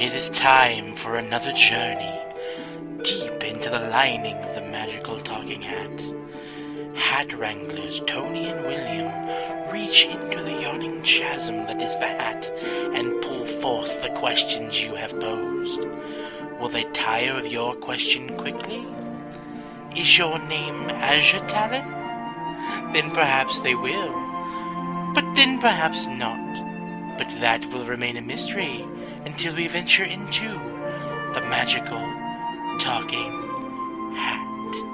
It is time for another journey deep into the lining of the magical talking hat. Hat wranglers Tony and William reach into the yawning chasm that is the hat and pull forth the questions you have posed. Will they tire of your question quickly? Is your name Azure Talon? Then perhaps they will. But then perhaps not. But that will remain a mystery until we venture into the magical talking hat.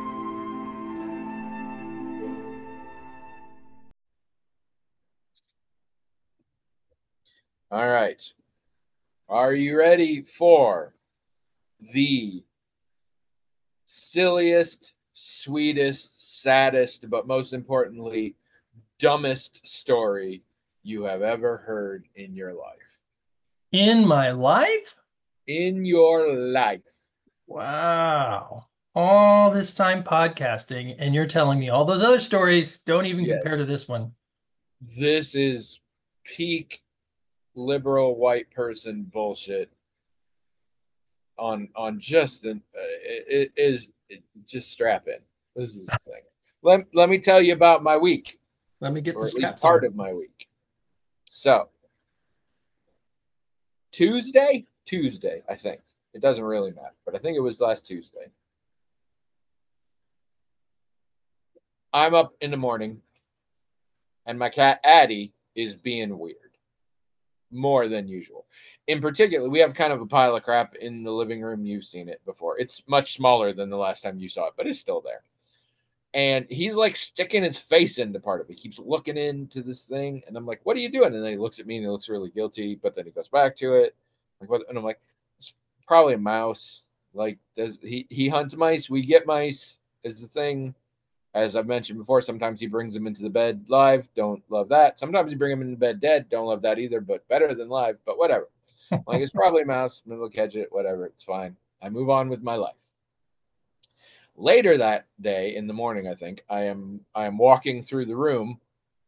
All right. Are you ready for the silliest, sweetest, saddest, but most importantly, dumbest story you have ever heard in your life? In my life? In your life. Wow. All this time podcasting, and you're telling me all those other stories don't even compare Yes. to this one. This is peak liberal white person bullshit on just an it is just strap in. This is the thing. Let me tell you about my week, Let me get or the at least straps part on. of my week. So Tuesday, I think. It doesn't really matter, but I think it was last Tuesday. I'm up in the morning and my cat Addie is being weird. More than usual. In particular, we have kind of a pile of crap in the living room. You've seen it before. It's much smaller than the last time you saw it, but it's still there. And he's like sticking his face into part of it. He keeps looking into this thing, and I'm like, "What are you doing?" And then he looks at me and he looks really guilty, but then he goes back to it. Like what? And I'm like, "It's probably a mouse. Like does he hunts mice? We get mice is the thing." As I've mentioned before, sometimes he brings them into the bed live. Don't love that. Sometimes you bring them into bed dead. Don't love that either, but better than live. But whatever. Like it's probably a mouse. Maybe we'll catch it. Whatever. It's fine. I move on with my life. Later that day in the morning, I think I am walking through the room,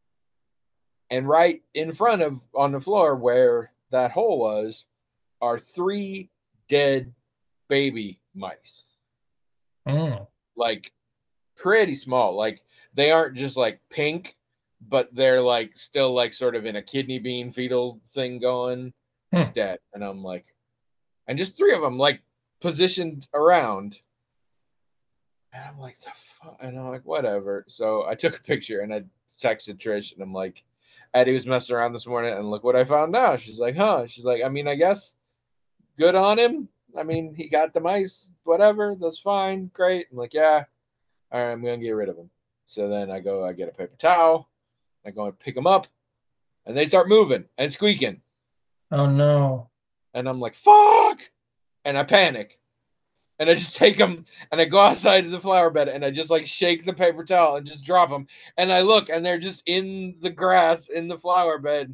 and right in front of on the floor where that hole was are three dead baby mice. Mm. Like pretty small. Like they aren't just like pink, but they're like still like sort of in a kidney bean fetal thing going, Hmm. just dead. And I'm like, and just three of them like positioned around. And I'm like, the fuck? And I'm like, whatever. So I took a picture and I texted Trish and I'm like, Eddie was messing around this morning and look what I found out. She's like, huh? She's like, I mean, I guess good on him. I mean, he got the mice, whatever. That's fine. Great. I'm like, yeah. All right, I'm going to get rid of them. So then I get a paper towel. I go and pick them up and they start moving and squeaking. Oh no. And I'm like, fuck. And I panic. And I just take them and I go outside to the flower bed and I just like shake the paper towel and just drop them. And I look and they're just in the grass in the flower bed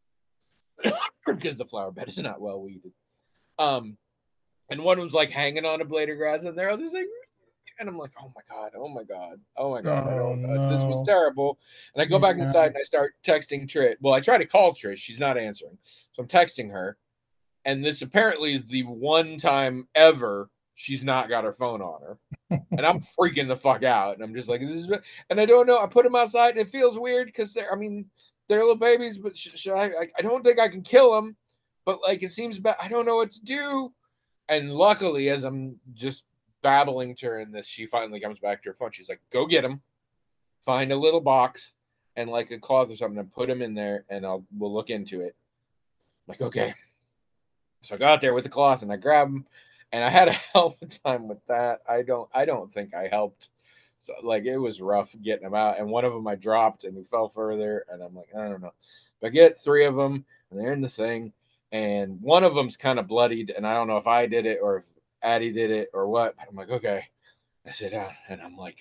because the flower bed is not well weeded. Um, and one was like hanging on a blade of grass and they're all just like, and I'm like, oh my god, oh my god, oh my god, I Oh don't. This was no. terrible. And I go back Yeah. inside and I start texting Trish. Well, I try to call Trish, she's not answering, so I'm texting her. And this apparently is the one time ever she's not got her phone on her, and I'm freaking the fuck out. And I'm just like, this is, and I don't know. I put them outside, and it feels weird because they're, I mean, they're little babies, but should I don't think I can kill them, but like it seems bad. I don't know what to do. And luckily, as I'm just babbling to her in this, she finally comes back to her phone. She's like, "Go get him, find a little box and like a cloth or something, and put him in there, and we'll look into it." I'm like, okay. So I got there with the cloth and I grabbed him, and I had a hell of a time with that. I don't think I helped. So like it was rough getting him out, and one of them I dropped and he fell further, and I'm like, I don't know. But I get three of them, and they're in the thing, and one of them's kind of bloodied, and I don't know if I did it or if Addie did it or what. But I'm like, okay. I sit down and I'm like,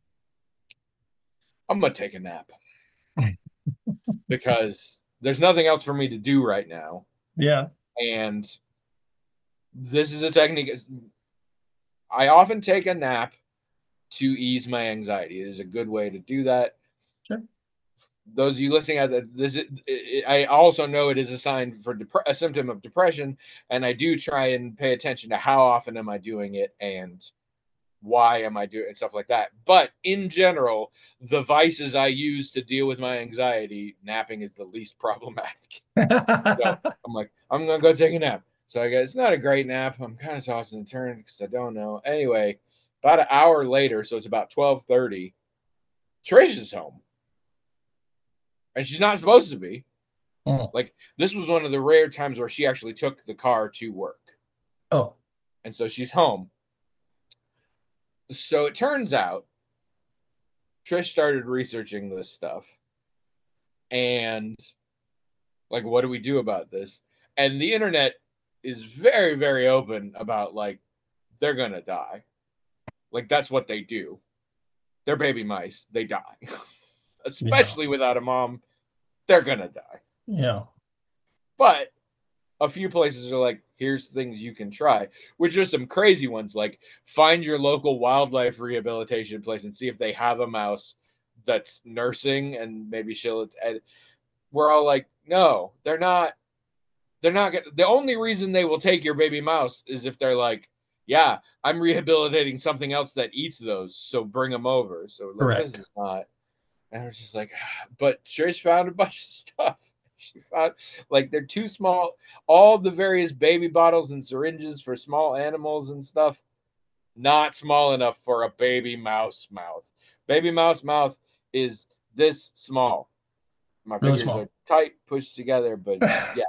I'm gonna take a nap because there's nothing else for me to do right now, Yeah. and this is a technique. I often take a nap to ease my anxiety. It is a good way to do that. Sure. those of you listening at this, I also know it is a sign for a symptom of depression, and I do try and pay attention to how often am I doing it and why am I doing it and stuff like that. But in general, the vices I use to deal with my anxiety, napping is the least problematic. So I'm like, I'm gonna go take a nap. So I guess it's not a great nap. I'm kind of tossing and turning because I don't know. Anyway, about an hour later, so it's about 12:30. Trish is home, and she's not supposed to be. Oh. Like, this was one of the rare times where she actually took the car to work. Oh. And so she's home. So it turns out Trish started researching this stuff. And, like, what do we do about this? And the internet is very, very open about, like, they're going to die. Like, that's what they do. They're baby mice. They die. Especially without a mom. They're going to die. Yeah. But a few places are like, here's things you can try, which are some crazy ones, like find your local wildlife rehabilitation place and see if they have a mouse that's nursing, and maybe she'll. And we're all like, no, they're not. They're not gonna. The only reason they will take your baby mouse is if they're like, yeah, I'm rehabilitating something else that eats those, so bring them over. So like, Correct. this is not. And I was just like, but Trish found a bunch of stuff. She found, like, they're too small. All the various baby bottles and syringes for small animals and stuff, not small enough for a baby mouse mouth. Baby mouse mouth is this small. My Really fingers are small. tight, pushed together, but yeah.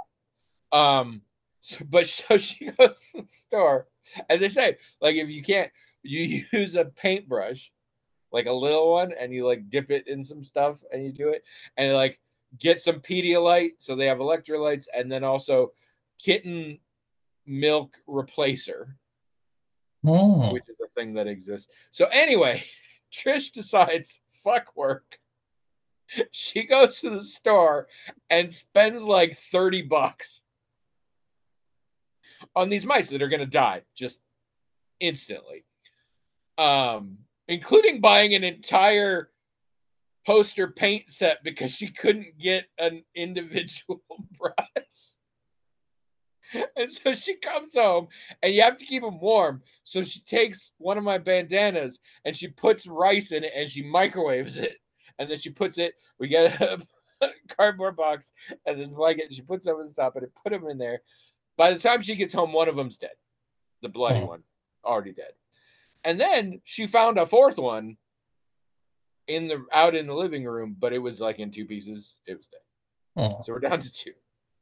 So she goes to the store, and they say, like, if you can't, you use a paintbrush, like a little one, and you like dip it in some stuff and you do it, and like get some Pedialyte so they have electrolytes, and then also kitten milk replacer, Oh. which is a thing that exists. So anyway, Trish decides, fuck work. She goes to the store and spends like $30 on these mice that are gonna die just instantly. Including buying an entire poster paint set because she couldn't get an individual brush. And so she comes home, and you have to keep them warm. So she takes one of my bandanas and she puts rice in it and she microwaves it. And then she puts it, we get a cardboard box and this blanket, and she puts them on the top and put them in there. By the time she gets home, one of them's dead. The bloody one, already dead. And then she found a fourth one out in the living room, but it was like in two pieces. It was dead. Oh. So we're down to two.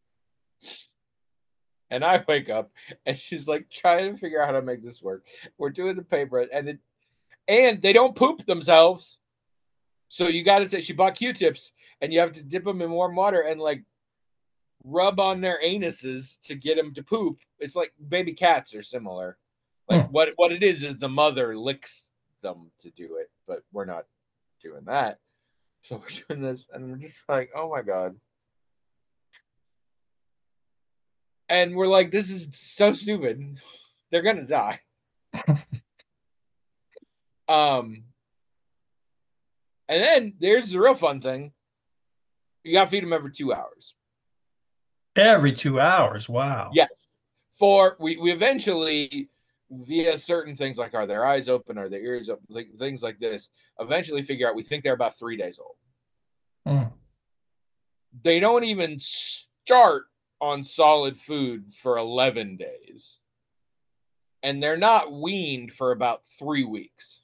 And I wake up and she's like trying to figure out how to make this work. We're doing the paper, and they don't poop themselves. So you got to say she bought Q-tips, and you have to dip them in warm water and like rub on their anuses to get them to poop. It's like baby cats are similar. Like what it is the mother licks them to do it, but we're not doing that. So we're doing this, and I'm just like, oh my God. And we're like, this is so stupid. They're gonna die. And then there's the real fun thing. You gotta feed them every 2 hours. Every 2 hours. Wow. Yes. We eventually, via certain things like, are their eyes open, are their ears open, like, things like this, eventually figure out we think they're about 3 days old. They don't even start on solid food for 11 days. And they're not weaned for about 3 weeks.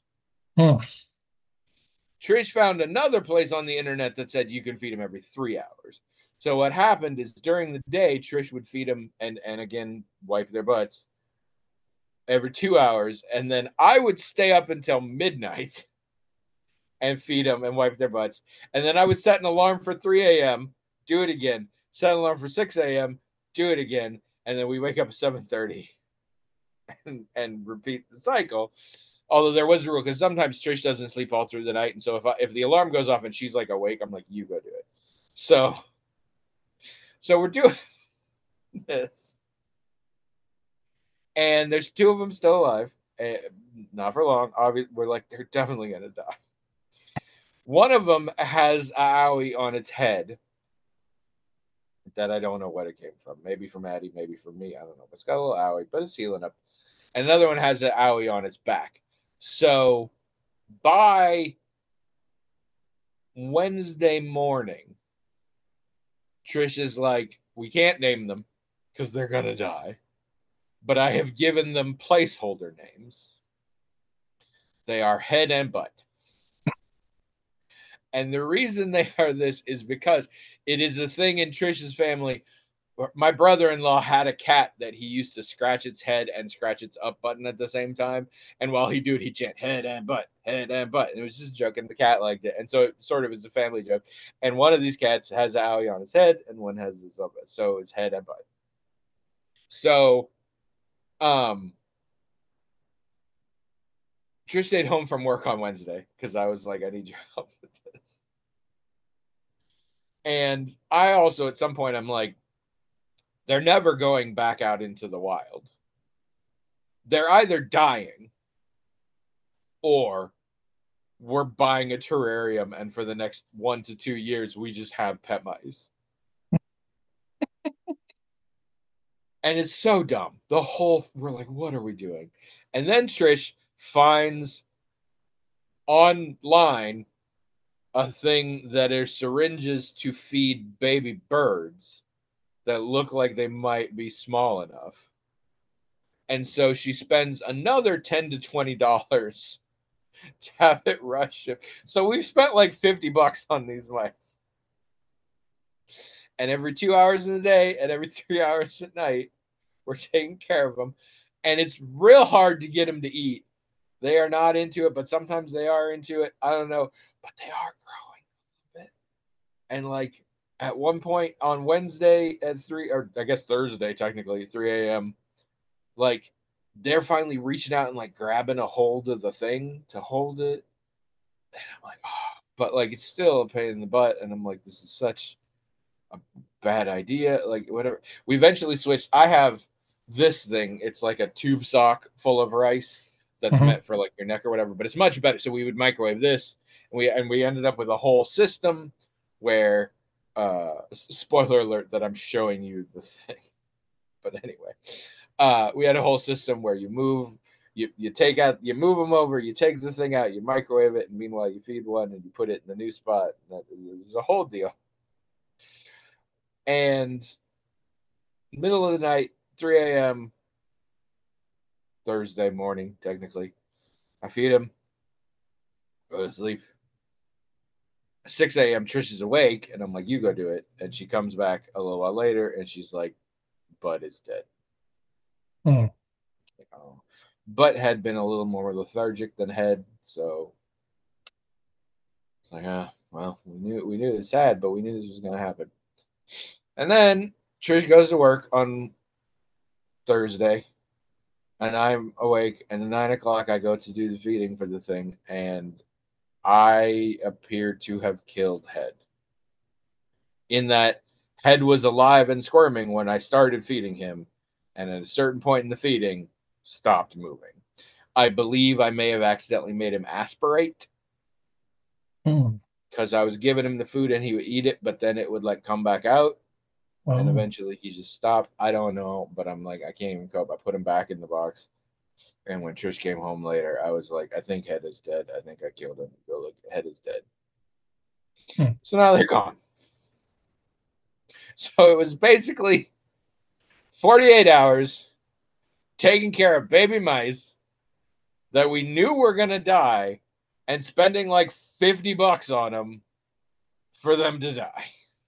Trish found another place on the internet that said you can feed them every 3 hours. So what happened is during the day, Trish would feed them and again wipe their butts every 2 hours, and then I would stay up until midnight and feed them and wipe their butts, and then I would set an alarm for 3 a.m., do it again, set an alarm for 6 a.m., do it again, and then we wake up at 7:30 and repeat the cycle. Although there was a rule, because sometimes Trish doesn't sleep all through the night, and so if the alarm goes off and she's like awake, I'm like, you go do it. So we're doing this, and there's two of them still alive. Not for long. Obviously, we're like, they're definitely gonna die. One of them has a owie on its head that I don't know what it came from. Maybe from Addie, maybe from me. I don't know. But it's got a little owie, but it's healing up. And another one has an owie on its back. So by Wednesday morning, Trish is like, we can't name them because they're going to die. But I have given them placeholder names. They are Head and Butt. And the reason they are this is because it is a thing in Trish's family. My brother-in-law had a cat that he used to scratch its head and scratch its up button at the same time. And while he do it, he'd chant head and butt, head and butt. And it was just a joke, and the cat liked it. And so it sort of is a family joke. And one of these cats has an owie on his head, and one has his up. So it's head and butt. So, Trish stayed home from work on Wednesday because I was like, I need your help with this. And I also, at some point, I'm like, they're never going back out into the wild. They're either dying or we're buying a terrarium, and for the next 1 to 2 years, we just have pet mice. And it's so dumb. We're like, what are we doing? And then Trish finds online a thing that are syringes to feed baby birds that look like they might be small enough. And so she spends another $10 to $20 to have it rush shipped. So we've spent like $50 on these mice. And every 2 hours in the day and every 3 hours at night, we're taking care of them. And it's real hard to get them to eat. They are not into it, but sometimes they are into it. I don't know. But they are growing a bit. And like at one point on Wednesday at 3, or I guess Thursday, technically, 3 a.m., like they're finally reaching out and like grabbing a hold of the thing to hold it. And I'm like, oh, but like it's still a pain in the butt. And I'm like, this is such a bad idea. Like, whatever. We eventually switched. I have this thing. It's like a tube sock full of rice that's meant for like your neck or whatever, but it's much better. So we would microwave this, and we ended up with a whole system where spoiler alert that I'm showing you the thing. But anyway, we had a whole system where you move, you move them over, you take the thing out, you microwave it, and meanwhile you feed one and you put it in the new spot. There's a whole deal. And middle of the night, 3 a.m. Thursday morning, technically, I feed him, go to sleep. 6 a.m. Trish is awake, and I'm like, you go do it. And she comes back a little while later, and she's like, Bud is dead. Butt had been a little more lethargic than Head, so it's like, well, we knew it was sad, but we knew this was going to happen. And then Trish goes to work on Thursday, and I'm awake, and at 9 o'clock I go to do the feeding for the thing, and I appear to have killed Head. In that Head was alive and squirming when I started feeding him, and at a certain point in the feeding, stopped moving. I believe I may have accidentally made him aspirate because I was giving him the food and he would eat it, but then it would like come back out. And eventually he just stopped. I don't know, but I'm like, I can't even cope. I put him back in the box. And when Trish came home later, I was like, I think Head is dead. I think I killed him. Go look, Head is dead. So now they're gone. So it was basically 48 hours taking care of baby mice that we knew were going to die and spending like $50 on them for them to die.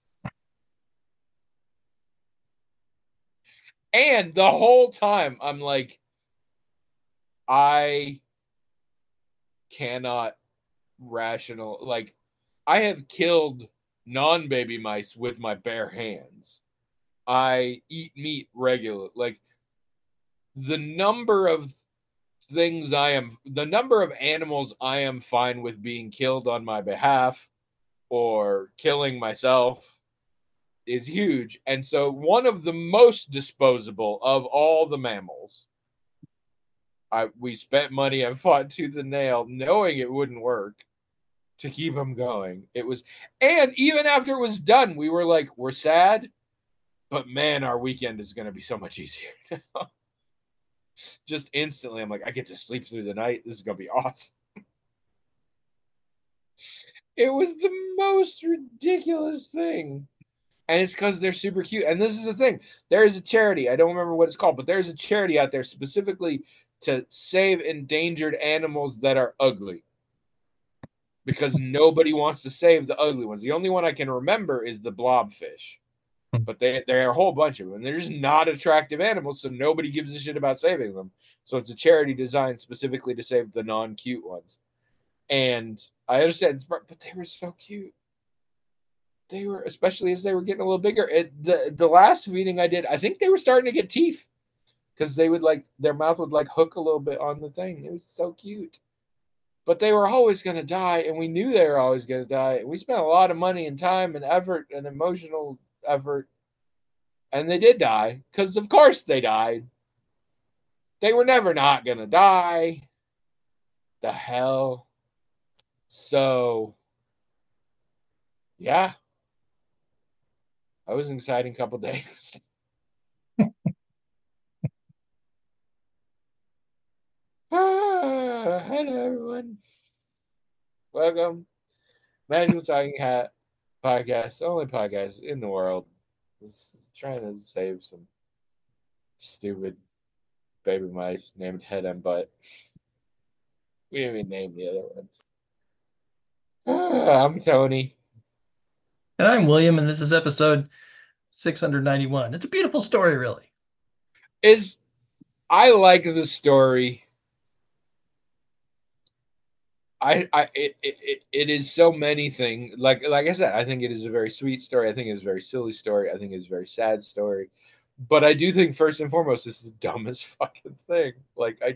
And the whole time I'm like, I cannot like I have killed non-baby mice with my bare hands. I eat meat regularly. Like the number of animals I am fine with being killed on my behalf or killing myself is huge. And so one of the most disposable of all the mammals, we spent money and fought tooth and nail knowing it wouldn't work to keep them going. It was, and even after it was done, we were like, we're sad, but man, our weekend is going to be so much easier now. Just instantly, I'm like, I get to sleep through the night. This is going to be awesome. It was the most ridiculous thing. And it's because they're super cute. And this is the thing. There is a charity. I don't remember what it's called, but there's a charity out there specifically to save endangered animals that are ugly. Because nobody wants to save the ugly ones. The only one I can remember is the blobfish. But there are a whole bunch of them. And they're just not attractive animals, so nobody gives a shit about saving them. So it's a charity designed specifically to save the non-cute ones. And I understand, but they were so cute. They were, especially as they were getting a little bigger. The last feeding I did, I think they were starting to get teeth because they would like their mouth would like hook a little bit on the thing. It was so cute, but they were always going to die, and we knew they were always going to die. And we spent a lot of money and time and effort and emotional effort, and they did die because, of course, they died. They were never not going to die. The hell. So, yeah. It was an exciting couple days. Hello, everyone. Welcome. Magical Talking Hat podcast, only podcast in the world. It's trying to save some stupid baby mice named Head and Butt. We didn't even name the other ones. I'm Tony. And I'm William, and this is episode 691. It's a beautiful story, really. I like the story. It is so many things. Like I said, I think it is a very sweet story. I think it is a very silly story. I think it's a very sad story. But I do think first and foremost, it's the dumbest fucking thing. I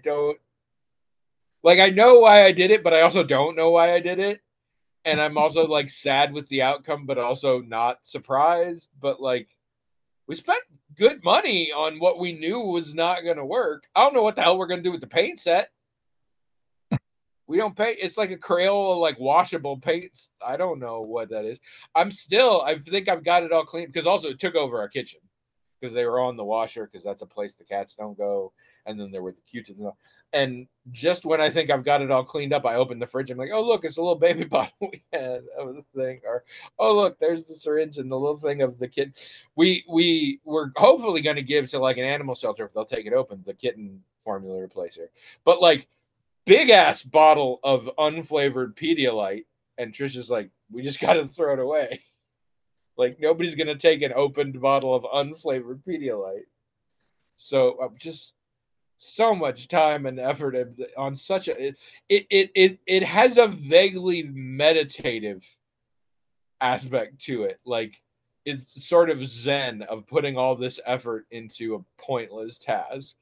know why I did it, but I also don't know why I did it. And I'm also like sad with the outcome, but also not surprised. But we spent good money on what we knew was not going to work. I don't know what the hell we're going to do with the paint set. We don't pay. It's like a Crayola, like washable paint. I don't know what that is. I think I've got it all clean because also it took over our kitchen because they were on the washer because that's a place the cats don't go. And then there were the Q-tips. And just when I think I've got it all cleaned up, I open the fridge. I'm like, oh, look, it's a little baby bottle we had of the thing. Or, oh, look, there's the syringe and the little thing of the kitten. We were hopefully going to give to like an animal shelter if they'll take it open, the kitten formula replacer. But big ass bottle of unflavored Pedialyte, and Trisha's like, we just got to throw it away. Like nobody's gonna take an opened bottle of unflavored Pedialyte. So just so much time and effort on such a it has a vaguely meditative aspect to it. Like it's sort of zen of putting all this effort into a pointless task.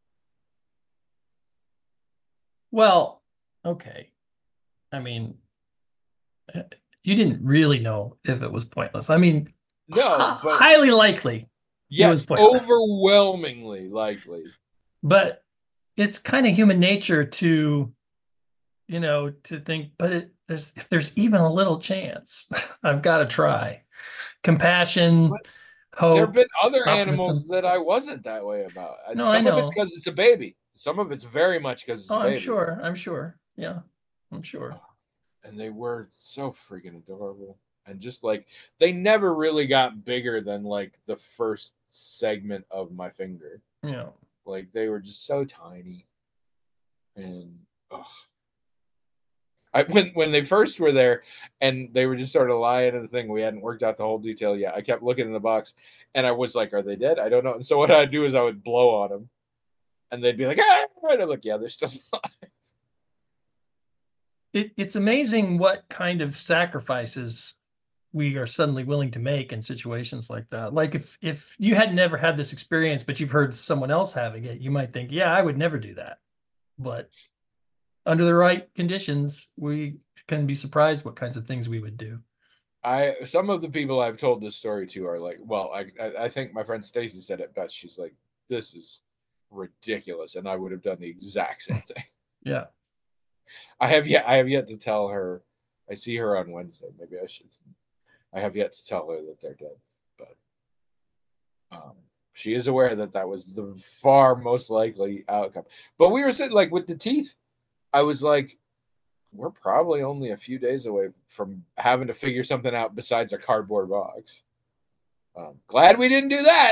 Well, okay. I mean, you didn't really know if it was pointless. I mean, no, but highly likely. Yes, it was pointless. Overwhelmingly likely. But it's kind of human nature to think, but if there's even a little chance, I've got to try. Compassion, hope. There have been other animals that I wasn't that way about. No, Some I know. of it's because it's a baby. Some of it's very much because it's a baby. I'm sure. Yeah, I'm sure. And they were so freaking adorable. And just they never really got bigger than the first segment of my finger. Yeah. They were just so tiny. And when they first were there and they were just sort of lying in the thing, we hadn't worked out the whole detail yet. I kept looking in the box and I was like, are they dead? I don't know. And so what I'd do is I would blow on them and they'd be like, ah, and I'm like, yeah, they're still alive. It's amazing what kind of sacrifices we are suddenly willing to make in situations like that. Like if you had never had this experience, but you've heard someone else having it, you might think, yeah, I would never do that. But under the right conditions, we can be surprised what kinds of things we would do. Some of the people I've told this story to are like, well, I think my friend Stacy said it best. She's like, this is ridiculous, and I would have done the exact same thing. Yeah. I have yet to tell her I see her on Wednesday. Maybe I should. I have yet to tell her that they're dead, but she is aware that that was the far most likely outcome. But we were sitting like with the teeth. I was like, we're probably only a few days away from having to figure something out besides a cardboard box. Glad we didn't do that.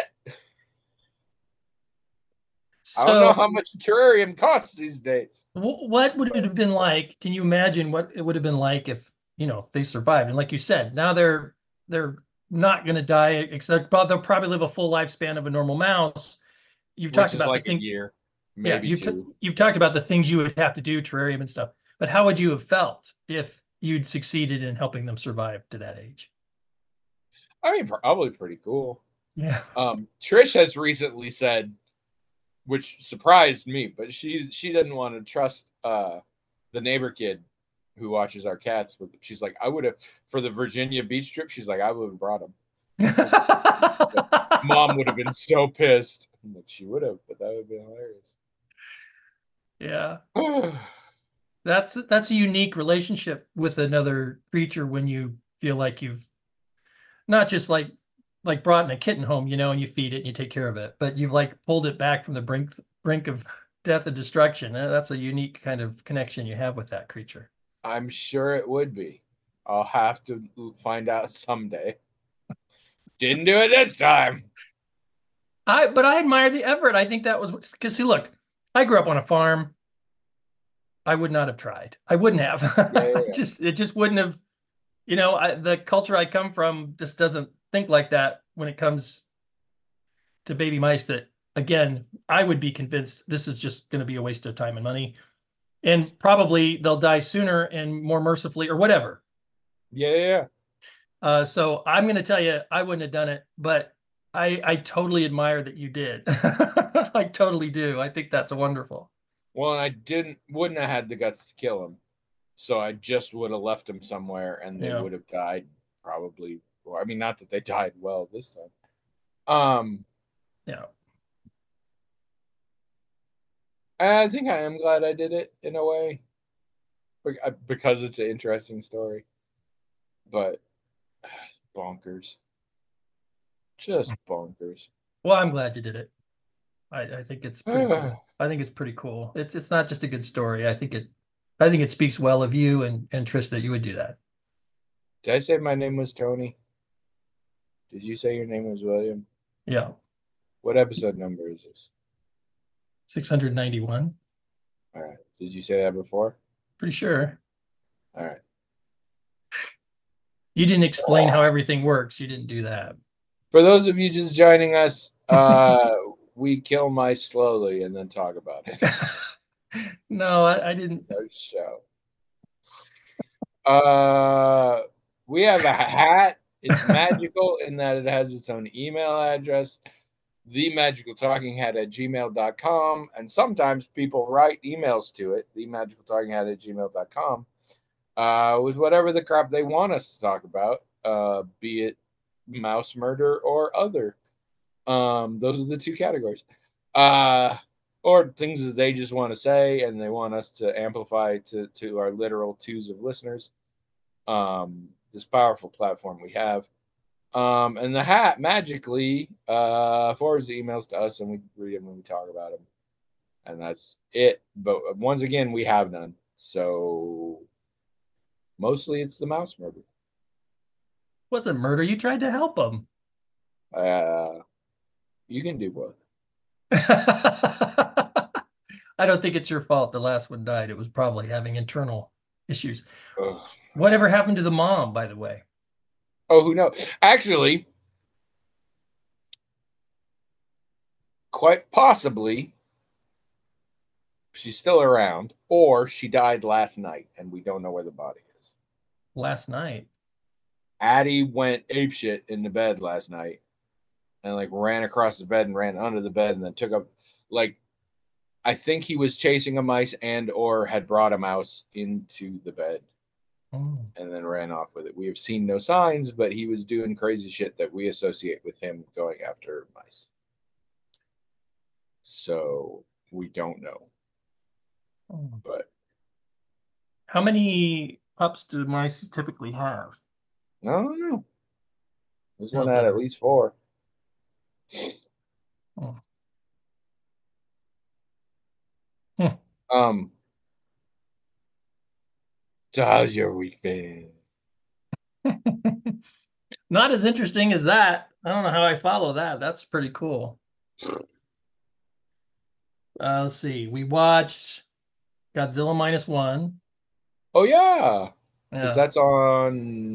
I don't know So, how much a terrarium costs these days. what would it have been like? Can you imagine what it would have been like if, they survived? And like you said, now they're not going to die, except they'll probably live a full lifespan of a normal mouse. You've Which talked is about the like a thing. year, Yeah, maybe two. you've talked about the things you would have to do, terrarium and stuff. But how would you have felt if you'd succeeded in helping them survive to that age? I mean, probably pretty cool. Yeah. Trish has recently said, which surprised me, but she doesn't want to trust the neighbor kid who watches our cats. But she's like, I would have for the Virginia beach trip. She's like, I would have brought him. Mom would have been so pissed. I'm like, she would have, but that would have been hilarious. Yeah. That's a unique relationship with another creature when you feel like you've not just like brought in a kitten home, and you feed it and you take care of it, but you've like pulled it back from the brink of death and destruction. That's a unique kind of connection you have with that creature. I'm sure it would be. I'll have to find out someday. Didn't do it this time. But I admire the effort. I think that was because see, look, I grew up on a farm. I would not have tried. I wouldn't have. Yeah. It just wouldn't have. The culture I come from just doesn't think like that when it comes to baby mice. That again, I would be convinced this is just going to be a waste of time and money, and probably they'll die sooner and more mercifully or whatever. Yeah. So I'm going to tell you, I wouldn't have done it, but I totally admire that you did. I totally do. I think that's wonderful. Well, and I wouldn't have had the guts to kill him. So I just would have left them somewhere and they would have died probably. Well, I mean, not that they died well this time. Yeah. I think I am glad I did it in a way because it's an interesting story. But bonkers. Just bonkers. Well, I'm glad you did it. I think it's pretty cool. I think it's pretty cool. It's not just a good story. I think it speaks well of you and Trish that you would do that. Did I say my name was Tony? Did you say your name was William? Yeah. What episode number is this? 691. All right. Did you say that before? Pretty sure. All right. You didn't explain how everything works. You didn't do that. For those of you just joining us, we kill mice slowly and then talk about it. No, I didn't. Our show. We have a hat. It's magical in that it has its own email address, themagicaltalkinghat@gmail.com. And sometimes people write emails to it, themagicaltalkinghat@gmail.com, with whatever the crap they want us to talk about, be it mouse murder or other. Those are the two categories. Or things that they just want to say and they want us to amplify to our literal twos of listeners. This powerful platform we have. And the hat magically forwards the emails to us and we read them when we talk about them. And that's it. But once again, we have none. So mostly it's the mouse murder. Wasn't murder. You tried to help them. You can do both. I don't think it's your fault the last one died. It was probably having internal issues. Ugh. Whatever happened to the mom, by the way? Oh, who knows? Actually, quite possibly, she's still around, or she died last night, and we don't know where the body is. Last night? Addie went apeshit in the bed last night, and like ran across the bed and ran under the bed, and then took up like I think he was chasing a mice and or had brought a mouse into the bed. And then ran off with it. We have seen no signs, but he was doing crazy shit that we associate with him going after mice. So we don't know. But how many pups do mice typically have? I don't know. This one had Okay. at least 4. Oh. Hmm. So how's your week been? Not as interesting as that. I don't know how I follow that. That's pretty cool. Let's see. We watched Godzilla minus one. Oh yeah, because Yeah. that's on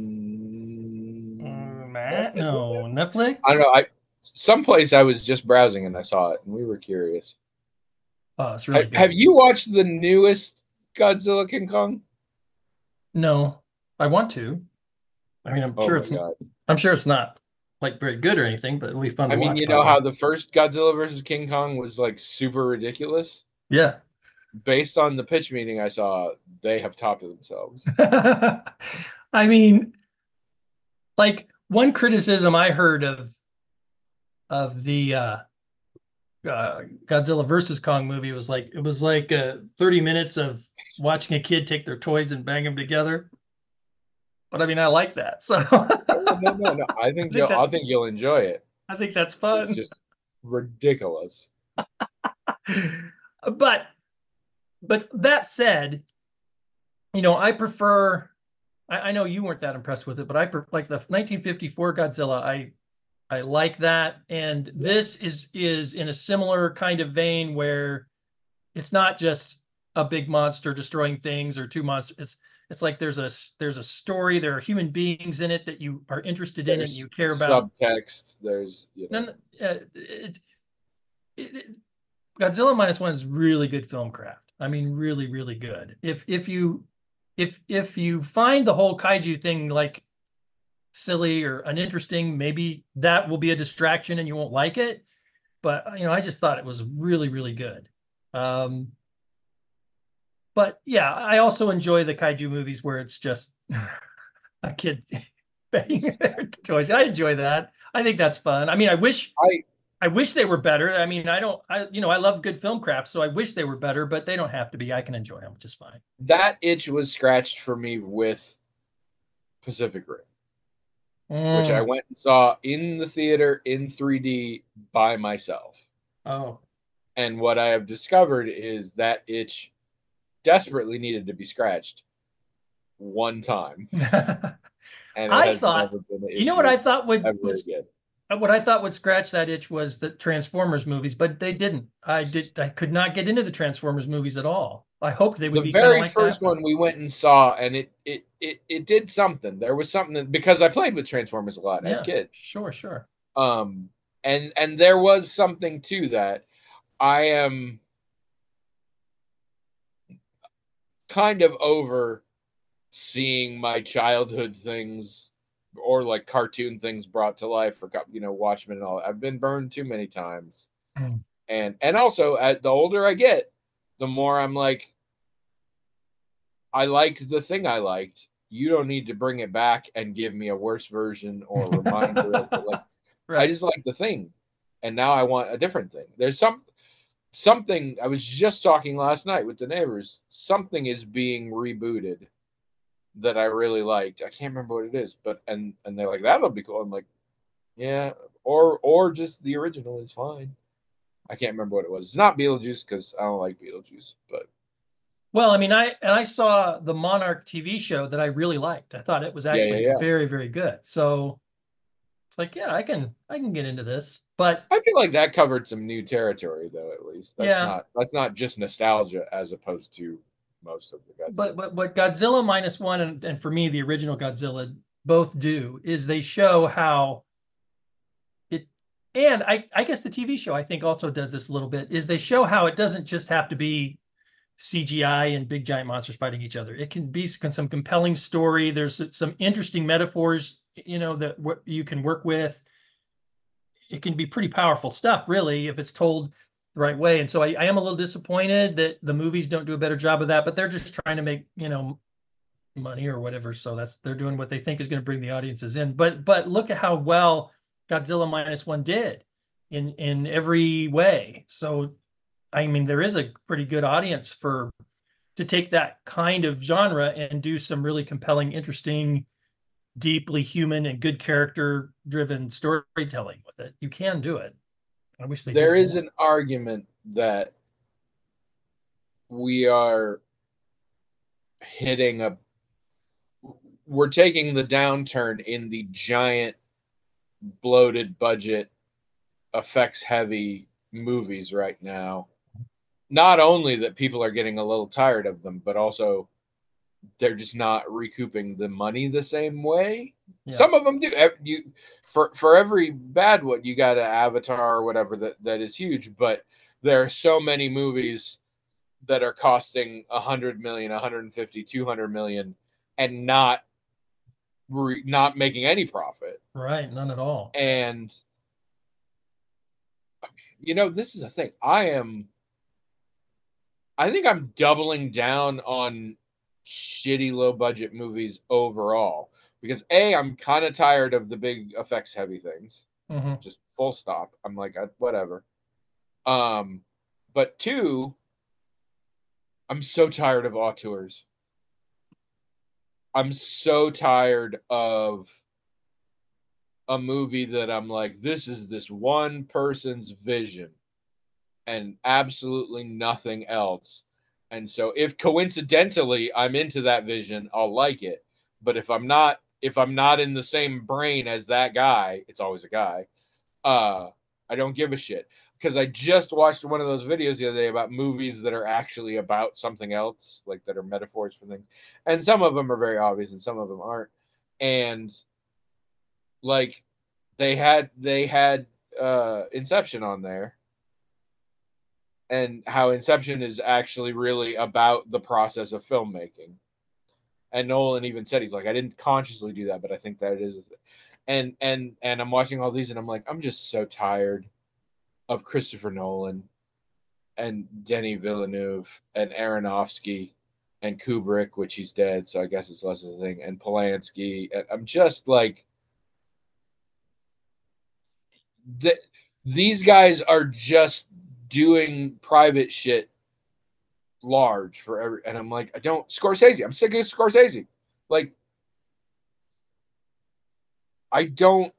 Matt? Netflix. No, I don't Netflix? know. I someplace I was just browsing and I saw it, and we were curious. Oh, it's really Have good. you watched the newest Godzilla King Kong? No, I want to. I mean, Oh my god! I'm sure it's not like very good or anything, but it'll be fun I to mean, watch you know probably. how the first Godzilla versus King Kong was like super ridiculous? Yeah. Based on the pitch meeting I saw, they have topped themselves. I mean, like one criticism I heard of the Godzilla versus Kong movie was like it was like 30 minutes of watching a kid take their toys and bang them together. But I mean, I like that. So No. I think you'll enjoy it. I think that's It's fun. just ridiculous. But that said, I prefer. I know you weren't that impressed with it, but like the 1954 Godzilla. I like that, and this is in a similar kind of vein where it's not just a big monster destroying things or two monsters. It's like there's a story. There are human beings in it that you are interested in and There's you care about. subtext. There's None, Godzilla minus one is really good film craft. I mean, really, really good. If you find the whole kaiju thing like silly or uninteresting, maybe that will be a distraction and you won't like it. But I just thought it was really, really good. But yeah, I also enjoy the kaiju movies where it's just a kid banging their toys. I enjoy that. I think that's fun. I mean, I I wish they were better. I mean, I love good film craft, so I wish they were better, but they don't have to be. I can enjoy them just fine. that itch was scratched for me with Pacific Rim, which I Mm. went and saw in the theater in 3D by myself. Oh. And what I have discovered is that itch desperately needed to be scratched one time, and it I has thought, never been an what issue I thought ever again. what I thought would scratch that itch was the Transformers movies, but they didn't. I could not get into the Transformers movies at all. I hoped they would The be kind of very like that, first but one we went and saw, and it did something. There was something because I played with Transformers a lot as a yeah, kid. sure. Um, and there was something to that. I am kind of over seeing my childhood things or like cartoon things brought to life, or Watchmen and all. I've been burned too many times, Mm. and also the older I get, the more I'm like, I liked the thing I liked. You don't need to bring it back and give me a worse version or reminder of it. Like, I Right. just like the thing, and now I want a different thing. There's something I was just talking last night with the neighbors. Something is being rebooted that I really liked. I can't remember what it is, but and they're like, that'll be cool. I'm like, yeah, or just the original is fine. I can't remember what it was. It's not Beetlejuice because I don't like Beetlejuice, but Well, I mean, I saw the Monarch TV show that I really liked. I thought it was actually yeah. very, very good. So it's like, yeah, I can get into this. But I feel like that covered some new territory though. At least yeah, that's not just nostalgia as opposed to most of the Godzilla. but what Godzilla minus one and for me the original Godzilla both do is they show how it, and I guess the TV show I think also does this a little bit, is they show how it doesn't just have to be CGI and big giant monsters fighting each other. It can be some compelling story. There's some interesting metaphors, that what you can work with. It can be pretty powerful stuff, really, if it's told the right way. And so I am a little disappointed that the movies don't do a better job of that, but they're just trying to make, money or whatever. So they're doing what they think is going to bring the audiences in. But look at how well Godzilla minus one did in every way. So I mean, there is a pretty good audience for to take that kind of genre and do some really compelling, interesting, deeply human and good character driven storytelling with it. You can do it. I wish they did There it is more. an argument that we are hitting a we're taking the downturn in the giant bloated budget effects heavy movies right now. Not only that people are getting a little tired of them, but also they're just not recouping the money the same way. Yeah. Some of them do. You for every bad one, you got an Avatar or whatever that is huge, but there are so many movies that are costing 100 million, 150, 200 million and not making any profit. Right, none at all. And this is a thing. I think I'm doubling down on shitty low budget movies overall because I'm kind of tired of the big effects heavy things. Mm-hmm. Just full stop. I'm like whatever. But two, I'm so tired of auteurs. I'm so tired of a movie that I'm like, this is this one person's vision and absolutely nothing else. And so if coincidentally I'm into that vision, I'll like it. But if I'm not in the same brain as that guy, it's always a guy, I don't give a shit. Because I just watched one of those videos the other day about movies that are actually about something else, like that are metaphors for things. And some of them are very obvious and some of them aren't. And like they had Inception on there, and how Inception is actually really about the process of filmmaking. And Nolan even said, he's like, I didn't consciously do that, but I think that it is. And I'm watching all these and I'm like, I'm just so tired of Christopher Nolan and Denis Villeneuve and Aronofsky and Kubrick, which he's dead, so I guess it's less of a thing, and Polanski. And I'm just like, these guys are just doing private shit large for every, and I'm like, I don't Scorsese. I'm sick of Scorsese. Like, I don't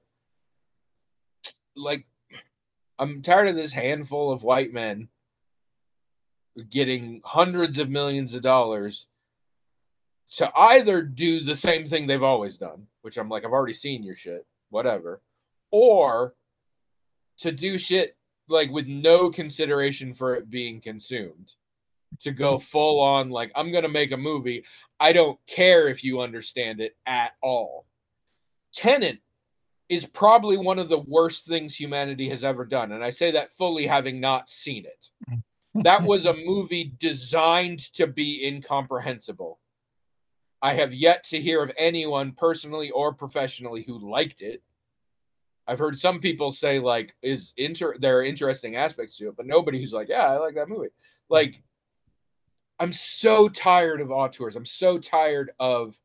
like. I'm tired of this handful of white men getting hundreds of millions of dollars to either do the same thing they've always done, which I'm like, I've already seen your shit, whatever, or to do shit like with no consideration for it being consumed. To go full on, like, I'm going to make a movie. I don't care if you understand it at all. Tenet is probably one of the worst things humanity has ever done. And I say that fully having not seen it. That was a movie designed to be incomprehensible. I have yet to hear of anyone personally or professionally who liked it. I've heard some people say, like, there are interesting aspects to it, but nobody who's like, yeah, I like that movie. Like, I'm so tired of auteurs. I'm so tired of,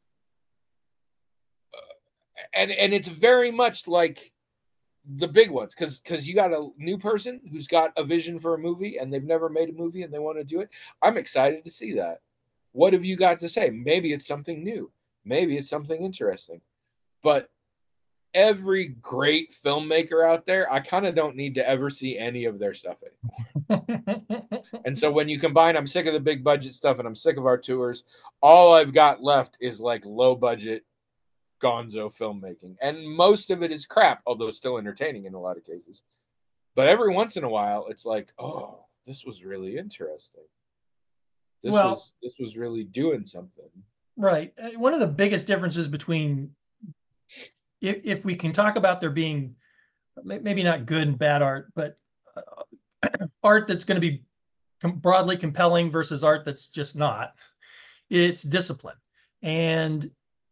and it's very much like the big ones, because you got a new person who's got a vision for a movie and they've never made a movie and they want to do it. I'm excited to see that. What have you got to say? Maybe it's something new. Maybe it's something interesting. But every great filmmaker out there, I kind of don't need to ever see any of their stuff anymore. And so when you combine, I'm sick of the big budget stuff and I'm sick of our tours. All I've got left is like low budget gonzo filmmaking. And most of it is crap, although still entertaining in a lot of cases. But every once in a while, it's like, oh, this was really interesting. This was really doing something. Right. One of the biggest differences between, if we can talk about there being maybe not good and bad art, but art that's going to be broadly compelling versus art that's just not, it's discipline. And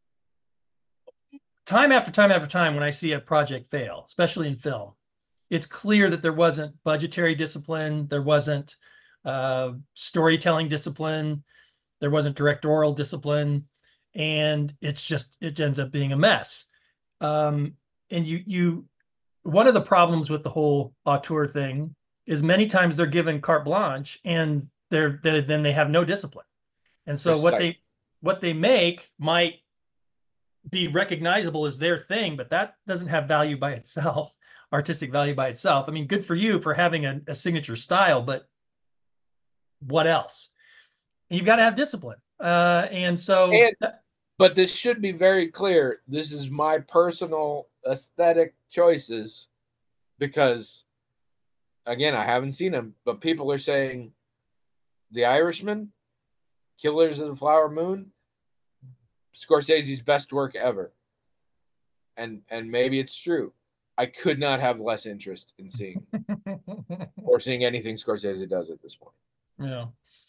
time after time after time, when I see a project fail, especially in film, it's clear that there wasn't budgetary discipline, there wasn't storytelling discipline, there wasn't directorial discipline, and it ends up being a mess. And one of the problems with the whole auteur thing is many times they're given carte blanche and then they have no discipline. And so Precise. what they make might be recognizable as their thing, but that doesn't have value by itself, artistic value by itself. I mean, good for you for having a signature style, but what else? You've got to have discipline. And so, And but this should be very clear. This is my personal aesthetic choices because, again, I haven't seen them, but people are saying The Irishman, Killers of the Flower Moon, Scorsese's best work ever. And maybe it's true. I could not have less interest in seeing or seeing anything Scorsese does at this point. yeah.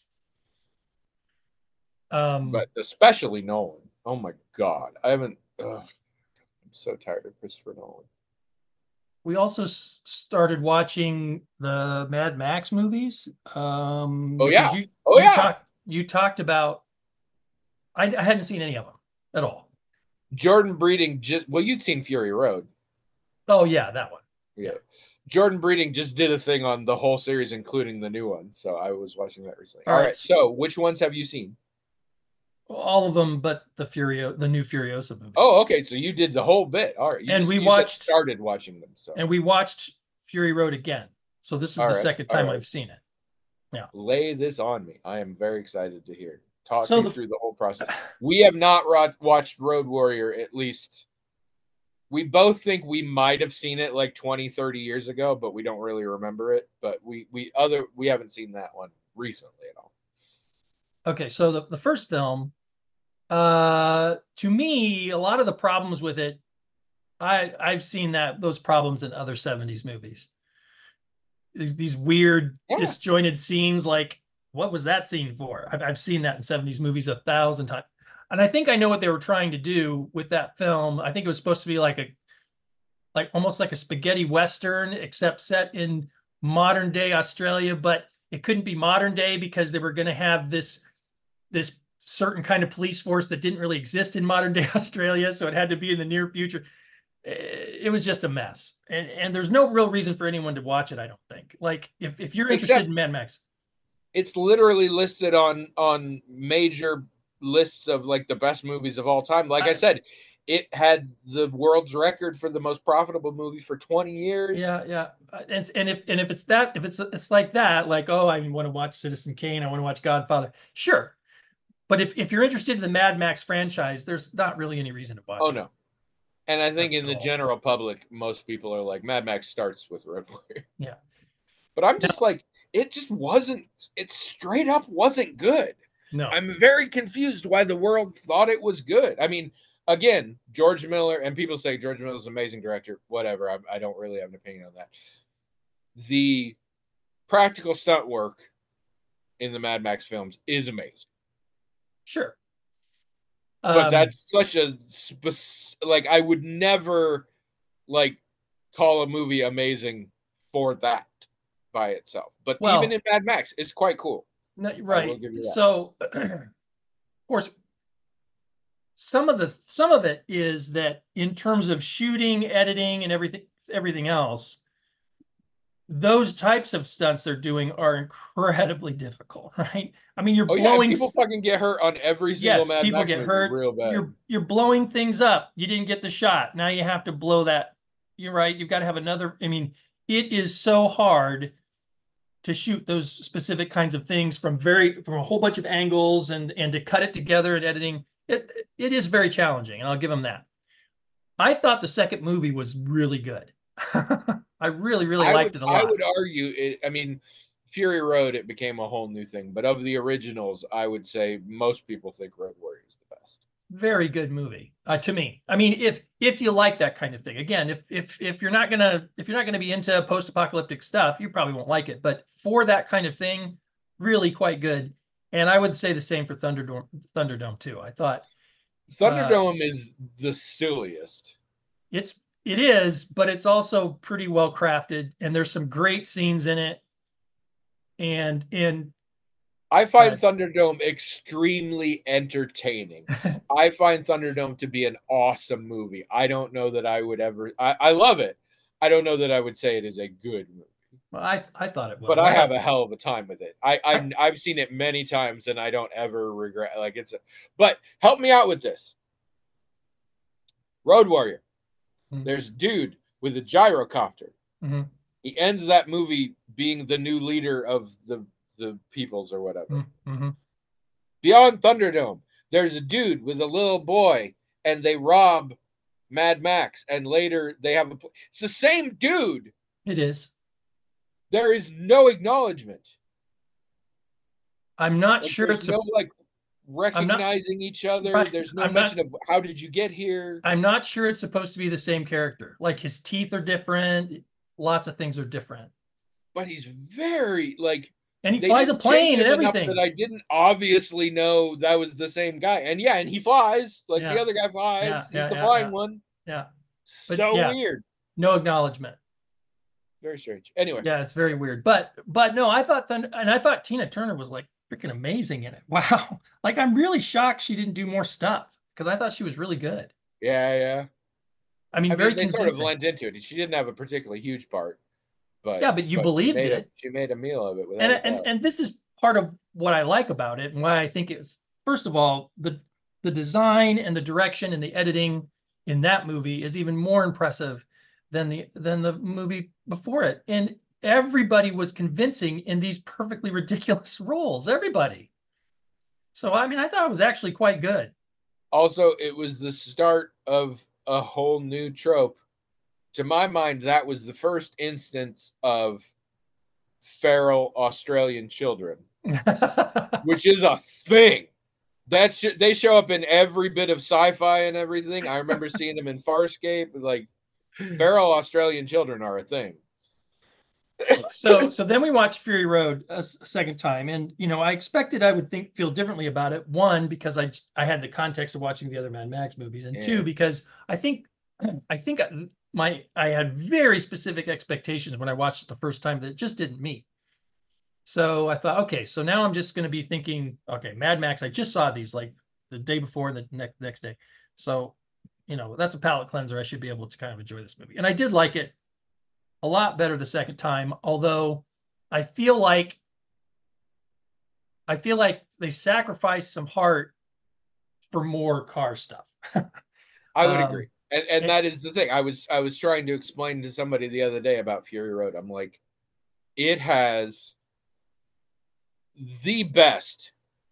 But especially Nolan. Oh my God. I'm so tired of Christopher Nolan. We also started watching the Mad Max movies. Because you talked about, I hadn't seen any of them at all. Jordan Breeding you'd seen Fury Road. Oh yeah, that one. Yeah. Jordan Breeding just did a thing on the whole series, including the new one. So I was watching that recently. All right. So which ones have you seen? All of them, but the new Furiosa movie. Oh, okay. So you did the whole bit. All right. You started watching them. So and we watched Fury Road again. So this is the second time I've seen it. Yeah. Lay this on me. I am very excited to hear. Talk me through the whole process. We have not watched Road Warrior, at least. We both think we might have seen it like 20, 30 years ago, but we don't really remember it. But we haven't seen that one recently at all. Okay, so the first film, to me, a lot of the problems with it, I've seen those problems in other 70s movies. These weird, disjointed scenes, like, what was that scene for? I've seen that in 70s movies 1,000 times. And I think I know what they were trying to do with that film. I think it was supposed to be almost like a spaghetti Western, except set in modern day Australia, but it couldn't be modern day because they were going to have this certain kind of police force that didn't really exist in modern day Australia. So it had to be in the near future. It was just a mess. And there's no real reason for anyone to watch it, I don't think. Like, if you're interested in Mad Max. It's literally listed on major lists of like the best movies of all time. Like I said, it had the world's record for the most profitable movie for 20 years. Yeah. And if it's like that, like, oh, I want to watch Citizen Kane, I want to watch Godfather. Sure. But if you're interested in the Mad Max franchise, there's not really any reason to watch it. Oh no. And I think in the general public, most people are like, Mad Max starts with Road Warrior. Yeah. But I'm just like, it straight up wasn't good. No. I'm very confused why the world thought it was good. I mean, again, George Miller, and people say George Miller's an amazing director, whatever. I don't really have an opinion on that. The practical stunt work in the Mad Max films is amazing. Sure. But that's such a I would never call a movie amazing for that by itself. But even in Mad Max, it's quite cool. Right. So, of course, some of it is that in terms of shooting, editing, and everything else, those types of stunts they're doing are incredibly difficult, right? I mean, you're blowing. People fucking get hurt on every single Mad Max movie. Yes, people get hurt real bad. You're blowing things up. You didn't get the shot. Now you have to blow that. You're right. You've got to have another. I mean, it is so hard to shoot those specific kinds of things from a whole bunch of angles and to cut it together in editing. It is very challenging, and I'll give them that. I thought the second movie was really good. I really liked it a lot. I would argue I mean, Fury Road, it became a whole new thing. But of the originals, I would say most people think Road Warrior is the best. Very good movie to me. I mean, if you like that kind of thing, again, if you're not gonna be into post-apocalyptic stuff, you probably won't like it. But for that kind of thing, really quite good. And I would say the same for Thunderdome too. I thought Thunderdome is the silliest. It is, but it's also pretty well crafted, and there's some great scenes in it. And I find Thunderdome extremely entertaining. I find Thunderdome to be an awesome movie. I don't know that I would ever. I love it. I don't know that I would say it is a good movie. Well, I thought it was. But I have a hell of a time with it. I've seen it many times and I don't ever regret. Like but help me out with this. Road Warrior. Mhm. There's a dude with a gyrocopter. Mhm. He ends that movie being the new leader of the peoples or whatever. Mm-hmm. Beyond Thunderdome, there's a dude with a little boy and they rob Mad Max and later they have it's the same dude. It is. There is no acknowledgement. I'm not Like, sure there's it's no like I'm not recognizing each other. right. There's no I'm mention not of how did you get here. I'm not sure it's supposed to be the same character. Like his teeth are different. Lots of things are different. But he's very like And he they flies a didn't change plane and him enough everything. that I didn't obviously know that was the same guy. And yeah, and he flies like the Yeah. other guy flies. Yeah, He's yeah, the yeah, flying yeah. one. Yeah. But So yeah, weird. no acknowledgement. Very strange. Anyway, Yeah, it's very weird. But no, I thought Tina Turner was like freaking amazing in it. Wow. Like I'm really shocked she didn't do more stuff because I thought she was really good. yeah. I mean, I very mean, they sort of convincing. lent into it. She didn't have a particularly huge part, Yeah, but you she believed made it. she made a meal of it without And a doubt. and this is part of what I like about it and why I think it's first of all, the design and the direction and the editing in that movie is even more impressive than the movie before it. And everybody was convincing in these perfectly ridiculous roles. Everybody. So I mean, I thought it was actually quite good. Also, it was the start of a whole new trope. To my mind, that was the first instance of feral Australian children, which is a thing. They show up in every bit of sci-fi and everything. I remember seeing them in Farscape. Like feral Australian children are a thing. So then we watched Fury Road a second time, and I expected I would feel differently about it. One, because I had the context of watching the other Mad Max movies, and two, because I think I had very specific expectations when I watched it the first time that it just didn't meet. So I thought, okay, so now I'm just going to be thinking, okay, Mad Max. I just saw these like the day before and the next day, so that's a palate cleanser. I should be able to kind of enjoy this movie, and I did like it a lot better the second time, although I feel like they sacrificed some heart for more car stuff. I would agree. And that is the thing. I was trying to explain to somebody the other day about Fury Road. I'm like, it has the best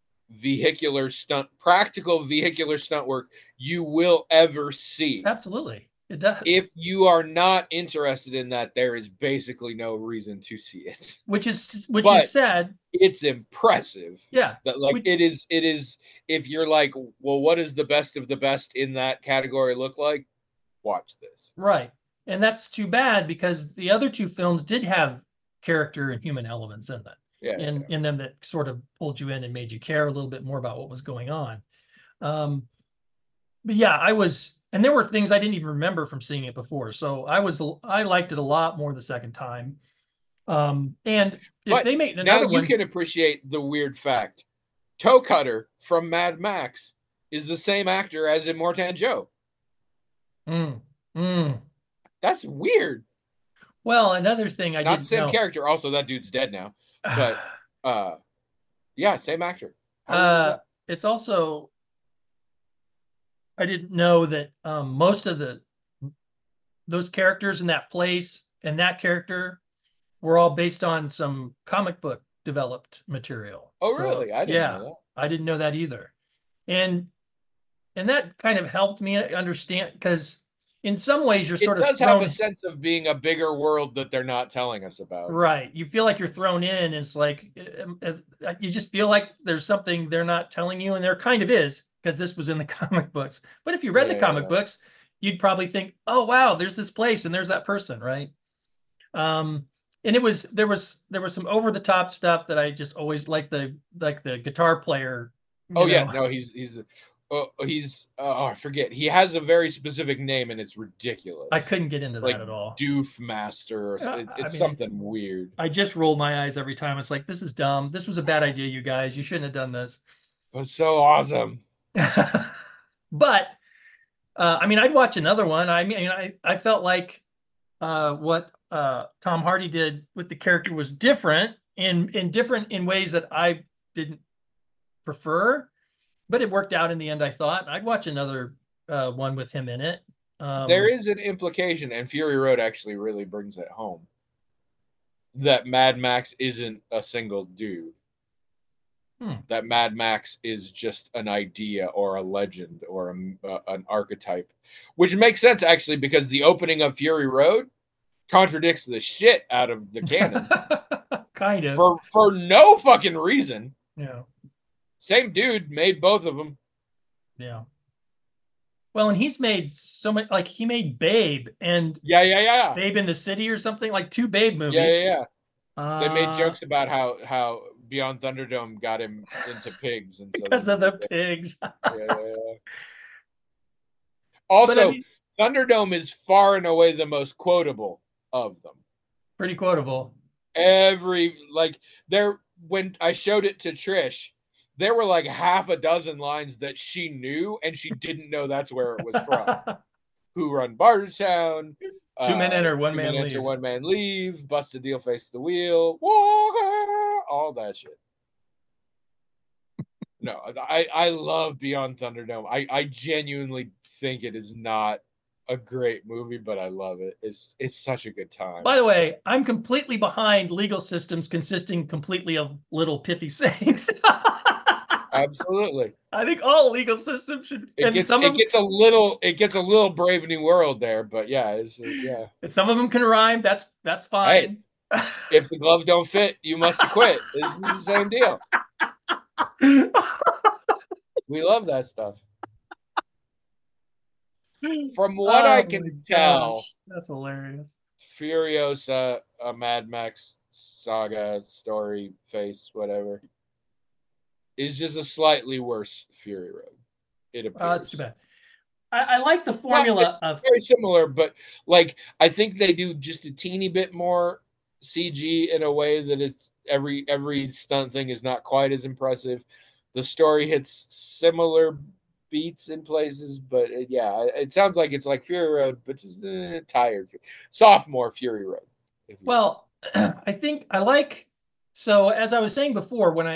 practical vehicular stunt work you will ever see. Absolutely. It does. If you are not interested in that, there is basically no reason to see it. Which is sad. It's impressive. Yeah. That it is if you're like, well, what does the best of the best in that category look like? Watch this. Right. And that's too bad because the other two films did have character and human elements in them. Yeah. In them that sort of pulled you in and made you care a little bit more about what was going on. But yeah, and there were things I didn't even remember from seeing it before. So I liked it a lot more the second time. And if they make another one, you can appreciate the weird fact. Toe Cutter from Mad Max is the same actor as Immortan Joe. That's weird. Well, another thing I didn't know. Not same character. Also, that dude's dead now. But yeah, same actor. It's also I didn't know that most of those characters in that place and that character were all based on some comic book developed material. Oh, really? I didn't know that. I didn't know that either. And that kind of helped me understand because in some ways you're sort of does have a sense of being a bigger world that they're not telling us about. Right. You feel like you're thrown in and it's like you just feel like there's something they're not telling you, and there kind of is because this was in the comic books. But if you read the comic books, you'd probably think, oh wow, there's this place and there's that person, right? And there was some over the top stuff that I just always like the guitar player. Yeah, no, I forget. He has a very specific name and it's ridiculous. I couldn't get into that at all. Doof Master. It's something weird. I just roll my eyes every time. It's like, this is dumb. This was a bad idea, you guys. You shouldn't have done this. It was so awesome. But I mean, I'd watch another one. I mean, I felt like what Tom Hardy did with the character was different in different in ways that I didn't prefer, but it worked out in the end. I thought I'd watch another one with him in it. There is an implication, and Fury Road actually really brings it home, that Mad Max isn't a single dude. That Mad Max is just an idea or a legend or an archetype, which makes sense actually because the opening of Fury Road contradicts the shit out of the canon. Kind of for no fucking reason. Yeah. Same dude made both of them. Yeah. Well, and he's made so much, like he made Babe and yeah. Babe in the City or something, like 2 Babe movies. Yeah. They made jokes about how Beyond Thunderdome got him into pigs and so because of the pigs. Yeah. Also, I mean, Thunderdome is far and away the most quotable of them. Pretty quotable. When I showed it to Trish, there were like half a dozen lines that she knew and she didn't know that's where it was from. Who Run Bartertown? 2 men enter, 1 man leaves. 1 man leave. Busted Deal, Face the Wheel. Walker, all that shit. No, I love Beyond Thunderdome. I genuinely think it is not a great movie, but I love it. It's such a good time. By the way, I'm completely behind legal systems consisting completely of little pithy sayings. Absolutely. I think all legal systems should. It gets a little Brave New World there, but yeah. Some of them can rhyme. That's fine. Hey, if the gloves don't fit, you must quit. This is the same deal. We love that stuff. From what I can tell, that's hilarious. Furiosa, a Mad Max saga story face, whatever, is just a slightly worse Fury Road. It appears. That's too bad. I like the formula of very similar, but like I think they do just a teeny bit more CG in a way that it's every stunt thing is not quite as impressive. The story hits similar beats in places, but it sounds like it's like Fury Road, but just tired. Sophomore Fury Road. Well, I think I like. So as I was saying before, when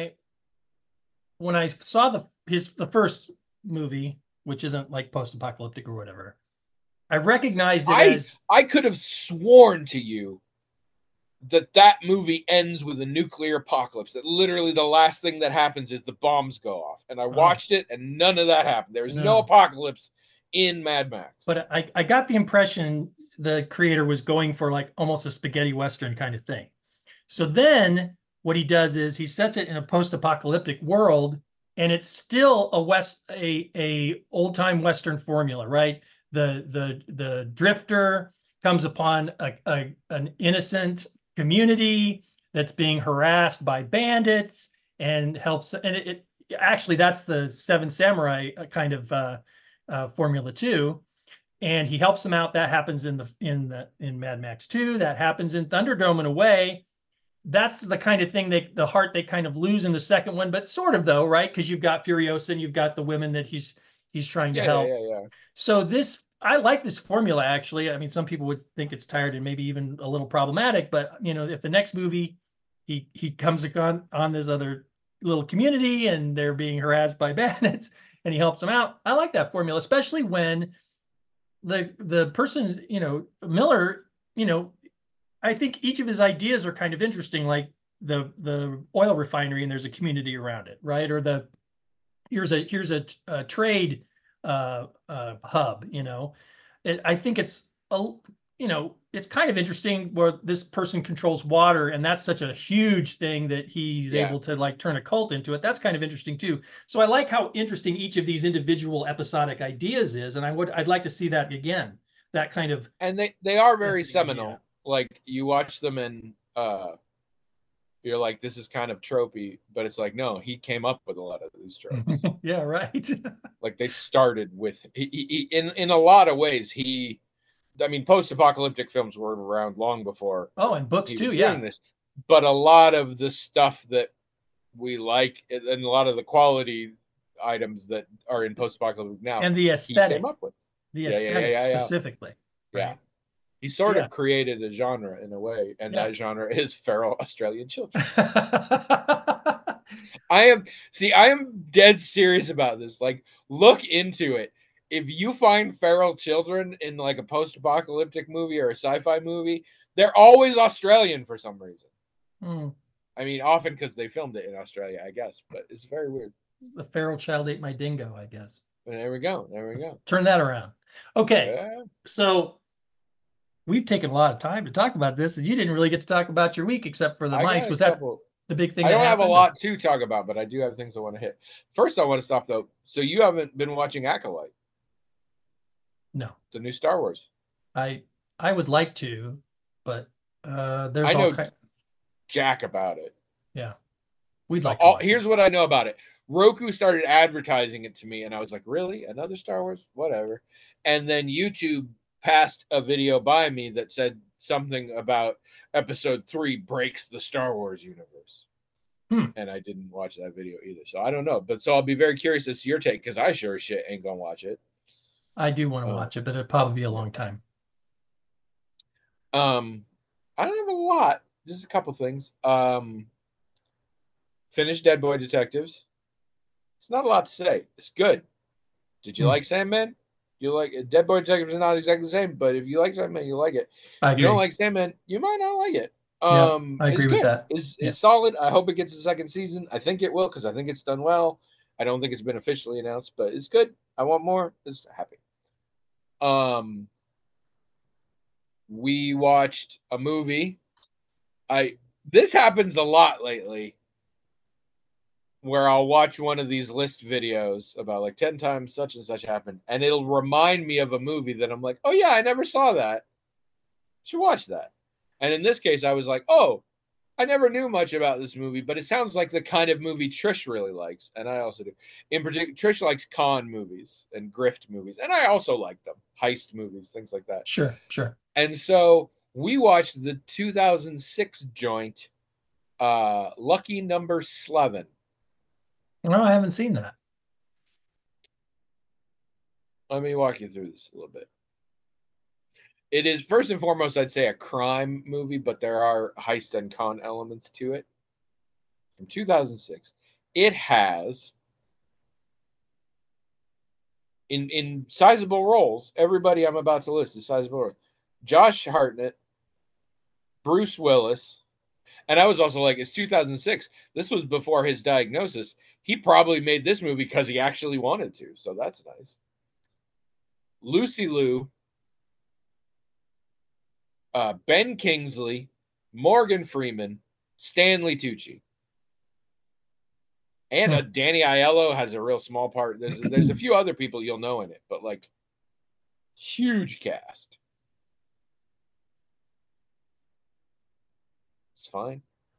I saw the first movie, which isn't like post-apocalyptic or whatever, I recognized it I could have sworn to you that movie ends with a nuclear apocalypse. That literally the last thing that happens is the bombs go off. And I watched it and none of that happened. There was no apocalypse in Mad Max. But I got the impression the creator was going for like almost a spaghetti Western kind of thing. So then what he does is he sets it in a post-apocalyptic world, and it's still a old-time Western formula, right? The drifter comes upon an innocent community that's being harassed by bandits and helps. And it actually, that's the Seven Samurai kind of formula too. And he helps them out. That happens in Mad Max 2. That happens in Thunderdome in a way. That's the kind of thing the heart they kind of lose in the second one, but sort of though, right? Because you've got Furiosa and you've got the women that he's trying to help. Yeah. So I like this formula, actually. I mean, some people would think it's tired and maybe even a little problematic, but if the next movie he comes on this other little community and they're being harassed by bandits and he helps them out. I like that formula, especially when the person, Miller, I think each of his ideas are kind of interesting, like the oil refinery and there's a community around it, right? Or here's a trade hub. I think it's it's kind of interesting where this person controls water, and that's such a huge thing that he's able to like turn a cult into it. That's kind of interesting too. So I like how interesting each of these individual episodic ideas is, and I'd like to see that again. That kind of, and they are very seminal. Idea. Like you watch them and you're like, this is kind of tropey, but it's like, no, he came up with a lot of these tropes. Yeah, right. Like they started with he in a lot of ways. Post-apocalyptic films were around long before. Oh, and books too, yeah. This. But a lot of the stuff that we like and a lot of the quality items that are in post-apocalyptic now, and the aesthetic, he came up with the aesthetic specifically. Yeah. He sort Yeah. of created a genre in a way, and that genre is feral Australian children. I am dead serious about this. Like, look into it. If you find feral children in like a post-apocalyptic movie or a sci-fi movie, they're always Australian for some reason. I mean, often because they filmed it in Australia, I guess, but it's very weird. The feral child ate my dingo, I guess. There we go. Let's turn that around. Okay. Yeah. So we've taken a lot of time to talk about this, and you didn't really get to talk about your week except for the mice. Was that the big thing? I don't have a lot to talk about, but I do have things I want to hit. First, I want to stop though. So you haven't been watching Acolyte? No. The new Star Wars. I would like to, but there's I know all jack about it. Yeah. We'd like here's what I know about it. Roku started advertising it to me, and I was like, really? Another Star Wars? Whatever. And then YouTube passed a video by me that said something about episode 3 breaks the Star Wars universe. And I didn't watch that video either. So I don't know. But so I'll be very curious as to your take, because I sure as shit ain't gonna watch it. I do want to watch it, but it'll probably be a long time. I don't have a lot. Just a couple things. Finished Dead Boy Detectives. It's not a lot to say. It's good. Did you like Sandman? You like Dead Boy Detectives is not exactly the same, but if you like Sandman, you like it. If you don't like Sandman, you might not like it. I agree with that. It's solid. I hope it gets a second season. I think it will, because I think it's done well. I don't think it's been officially announced, but it's good. I want more. It's happy. We watched a movie. This happens a lot lately, where I'll watch one of these list videos about like 10 times such and such happened, and it'll remind me of a movie that I'm like, oh yeah, I never saw that. Should watch that. And in this case, I was like, oh, I never knew much about this movie, but it sounds like the kind of movie Trish really likes, and I also do. In particular, Trish likes con movies and grift movies, and I also like them. Heist movies, things like that. Sure. And so we watched the 2006 joint, Lucky Number 11. No, I haven't seen that. Let me walk you through this a little bit. It is, first and foremost, I'd say a crime movie, but there are heist and con elements to it. From 2006. It has, in sizable roles, everybody I'm about to list is sizable roles. Josh Hartnett, Bruce Willis, and I was also like, it's 2006. This was before his diagnosis. He probably made this movie because he actually wanted to, so that's nice. Lucy Liu, Ben Kingsley, Morgan Freeman, Stanley Tucci. And Danny Aiello has a real small part. There's a few other people you'll know in it, but like huge cast. It's fine.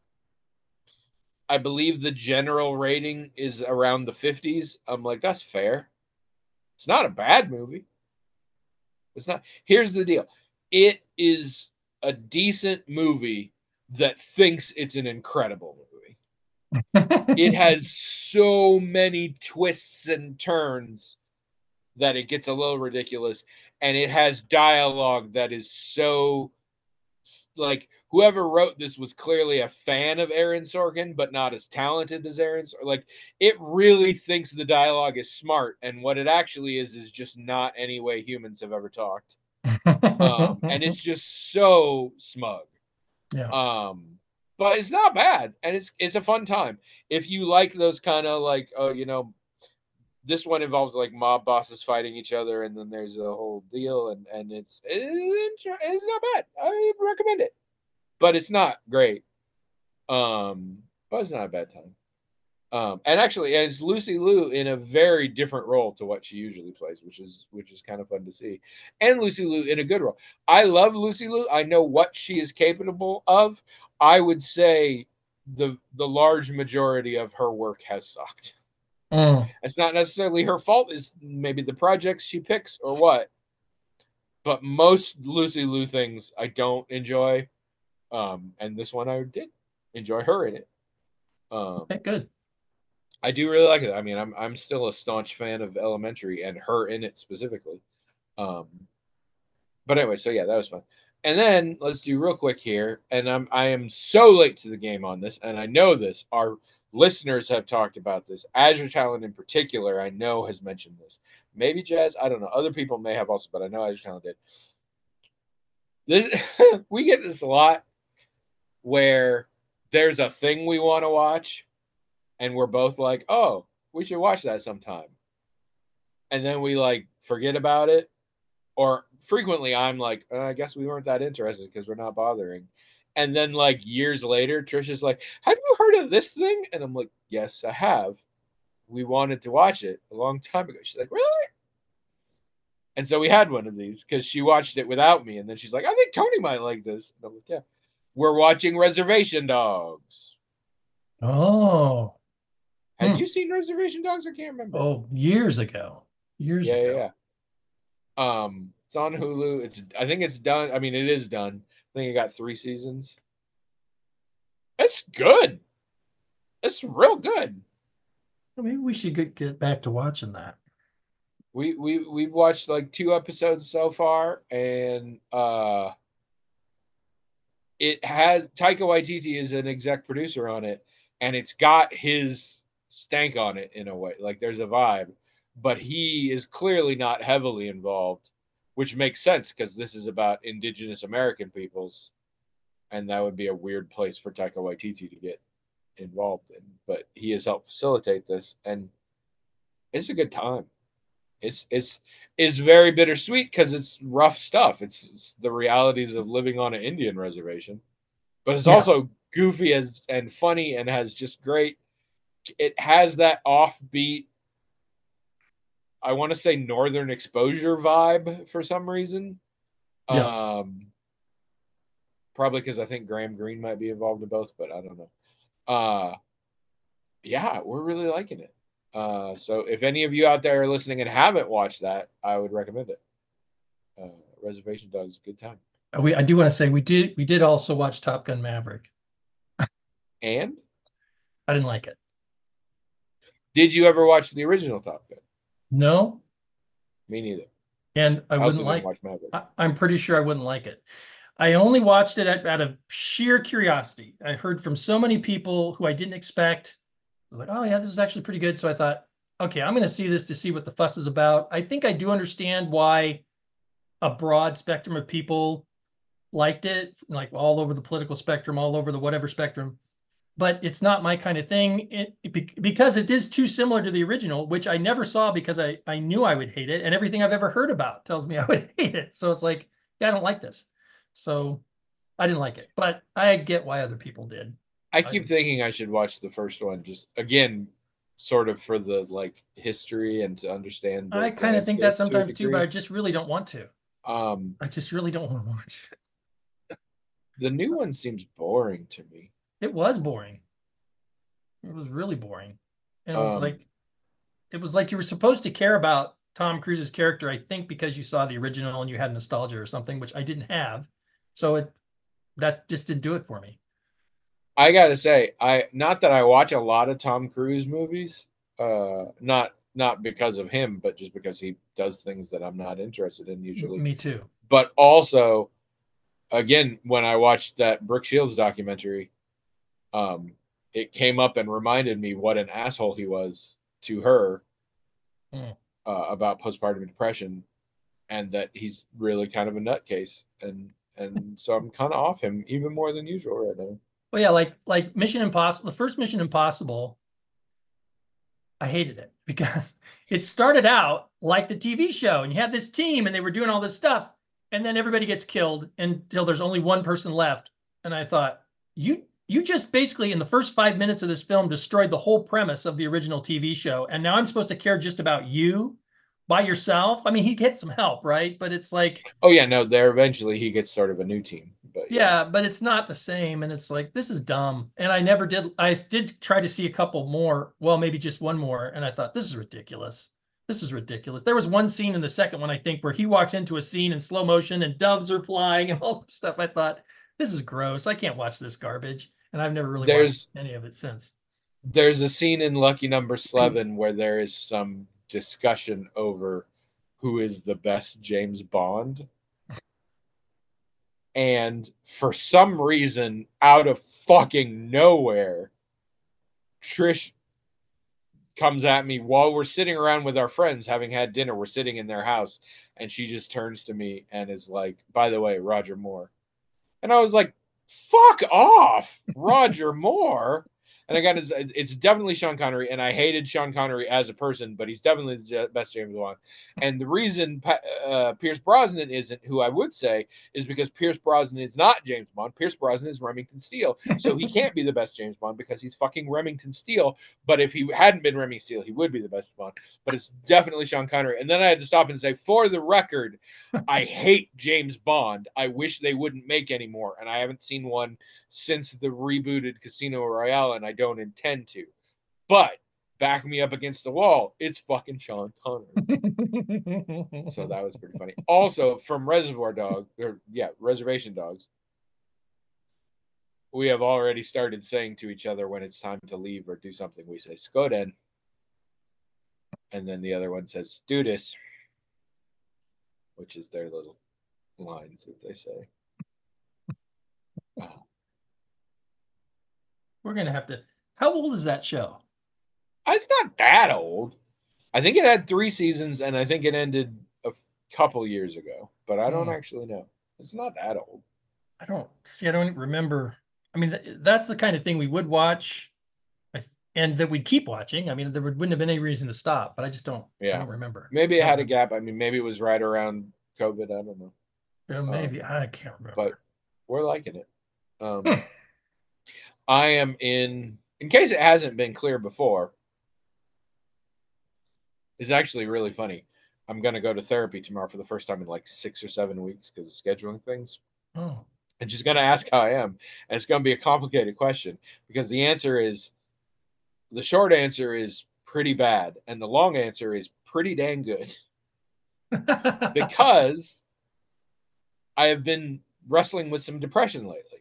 I believe the general rating is around the 50s. I'm like, that's fair. It's not a bad movie. It's not. Here's the deal. It is a decent movie that thinks it's an incredible movie. It has so many twists and turns that it gets a little ridiculous. And it has dialogue that is so, like, whoever wrote this was clearly a fan of Aaron Sorkin, but not as talented as Aaron Sorkin. Like, it really thinks the dialogue is smart. And what it actually is just not any way humans have ever talked. And it's just so smug. Yeah. But it's not bad, and it's a fun time. If you like those kind of like, oh, you know, this one involves like mob bosses fighting each other, and then there's a whole deal, and it's not bad. I recommend it, but it's not great. But it's not a bad time. And actually, it's Lucy Liu in a very different role to what she usually plays, which is kind of fun to see. And Lucy Liu in a good role. I love Lucy Liu. I know what she is capable of. I would say the large majority of her work has sucked. It's not necessarily her fault. It's maybe the projects she picks or what. But most Lucy Liu things I don't enjoy. And this one I did enjoy her in it. Okay, good. I do really like it. I mean, I'm still a staunch fan of Elementary and her in it specifically. But anyway, so yeah, that was fun. And then let's do real quick here. And I am so late to the game on this, and I know this. Our listeners have talked about this. Azure Talent in particular, I know has mentioned this. Maybe Jazz, I don't know. Other people may have also, but I know Azure Talent did. This we get this a lot where there's a thing we want to watch, and we're both like, "Oh, we should watch that sometime," and then we like forget about it. Or frequently, I'm like, I guess we weren't that interested because we're not bothering. And then like years later, Trisha's like, "Have you heard of this thing?" And I'm like, "Yes, I have. We wanted to watch it a long time ago." She's like, "Really?" And so we had one of these because she watched it without me, and then she's like, "I think Tony might like this." And I'm like, "Yeah." We're watching Reservation Dogs. Oh. Had you seen Reservation Dogs? I can't remember. Oh, years ago. Years ago. Yeah. It's on Hulu. I think it's done. I mean, it is done. I think it got 3 seasons. It's good. It's real good. Well, maybe we should get back to watching that. We've watched like 2 episodes so far, and it has Taika Waititi is an exec producer on it, and it's got his stank on it in a way. Like there's a vibe, but he is clearly not heavily involved, which makes sense because this is about Indigenous American peoples, and that would be a weird place for Taika Waititi to get involved in. But he has helped facilitate this, and it's a good time. It's very bittersweet because it's rough stuff. It's the realities of living on an Indian reservation, but it's also goofy and funny and has just great. It has that offbeat, I want to say Northern Exposure vibe for some reason. Yeah. Probably because I think Graham Greene might be involved in both, but I don't know. Yeah, we're really liking it. So if any of you out there are listening and haven't watched that, I would recommend it. Reservation Dogs, good time. I do want to say we did also watch Top Gun Maverick. And I didn't like it. Did you ever watch the original Top Gun? No. Me neither. And I wouldn't like. Watch Maverick. I'm pretty sure I wouldn't like it. I only watched it out of sheer curiosity. I heard from so many people who I didn't expect. I was like, "Oh yeah, this is actually pretty good." So I thought, okay, I'm going to see this to see what the fuss is about. I think I do understand why a broad spectrum of people liked it, like all over the political spectrum, all over the whatever spectrum. But it's not my kind of thing because it is too similar to the original, which I never saw because I knew I would hate it. And everything I've ever heard about tells me I would hate it. So it's like, yeah, I don't like this. So I didn't like it, but I get why other people did. I keep thinking I should watch the first one, just again, sort of for the like history and to understand. I kind of think that sometimes too, but I just really don't want to. I just really don't want to watch it. The new one seems boring to me. It was boring. It was really boring. And it was like you were supposed to care about Tom Cruise's character, I think, because you saw the original and you had nostalgia or something, which I didn't have. So that just didn't do it for me. I gotta say, not that I watch a lot of Tom Cruise movies, not because of him, but just because he does things that I'm not interested in usually. Me too. But also, again, when I watched that Brooke Shields documentary, it came up and reminded me what an asshole he was to her about postpartum depression, and that he's really kind of a nutcase, and so I'm kind of off him even more than usual right now. Well, yeah, like Mission Impossible, the first Mission Impossible, I hated it because it started out like the TV show, and you had this team, and they were doing all this stuff, and then everybody gets killed until there's only one person left, and I thought, you just basically in the first 5 minutes of this film destroyed the whole premise of the original TV show. And now I'm supposed to care just about you by yourself. I mean, he gets some help, right? But it's like, oh yeah, no, there eventually he gets sort of a new team, but yeah, but it's not the same. And it's like, this is dumb. And I did try to see a couple more. Well, maybe just one more. And I thought, this is ridiculous. This is ridiculous. There was one scene in the second one, I think, where he walks into a scene in slow motion and doves are flying and all this stuff. I thought, this is gross. I can't watch this garbage. And I've never really watched any of it since. There's a scene in Lucky Number 11 where there is some discussion over who is the best James Bond. And for some reason, out of fucking nowhere, Trish comes at me while we're sitting around with our friends having had dinner. We're sitting in their house, and she just turns to me and is like, by the way, Roger Moore. And I was like, fuck off, Roger Moore. And again, it's definitely Sean Connery, and I hated Sean Connery as a person, but he's definitely the best James Bond. And the reason Pierce Brosnan isn't, who I would say, is because Pierce Brosnan is not James Bond. Pierce Brosnan is Remington Steele, so he can't be the best James Bond because he's fucking Remington Steele. But if he hadn't been Remington Steele, he would be the best Bond. But it's definitely Sean Connery. And then I had to stop and say, for the record, I hate James Bond. I wish they wouldn't make any more, and I haven't seen one since the rebooted Casino Royale, and I don't intend to. But back me up against the wall, it's fucking Sean Connery. So that was pretty funny. Also, from Reservation Dogs, we have already started saying to each other when it's time to leave or do something, we say Skoden. And then the other one says Studis, which is their little lines that they say. Oh. We're going to have to. How old is that show? It's not that old. I think it had 3 seasons, and I think it ended a couple years ago, but I don't actually know. It's not that old. I don't remember. I mean, that's the kind of thing we would watch and that we'd keep watching. I mean, there wouldn't have been any reason to stop, but I just don't remember. Maybe it had a gap. I mean, maybe it was right around COVID. I don't know. Yeah, maybe. I can't remember. But we're liking it. I am in case it hasn't been clear before, it's actually really funny. I'm going to go to therapy tomorrow for the first time in like 6 or 7 weeks because of scheduling things. Oh. And she's going to ask how I am. And it's going to be a complicated question because the short answer is pretty bad. And the long answer is pretty dang good. Because I have been wrestling with some depression lately.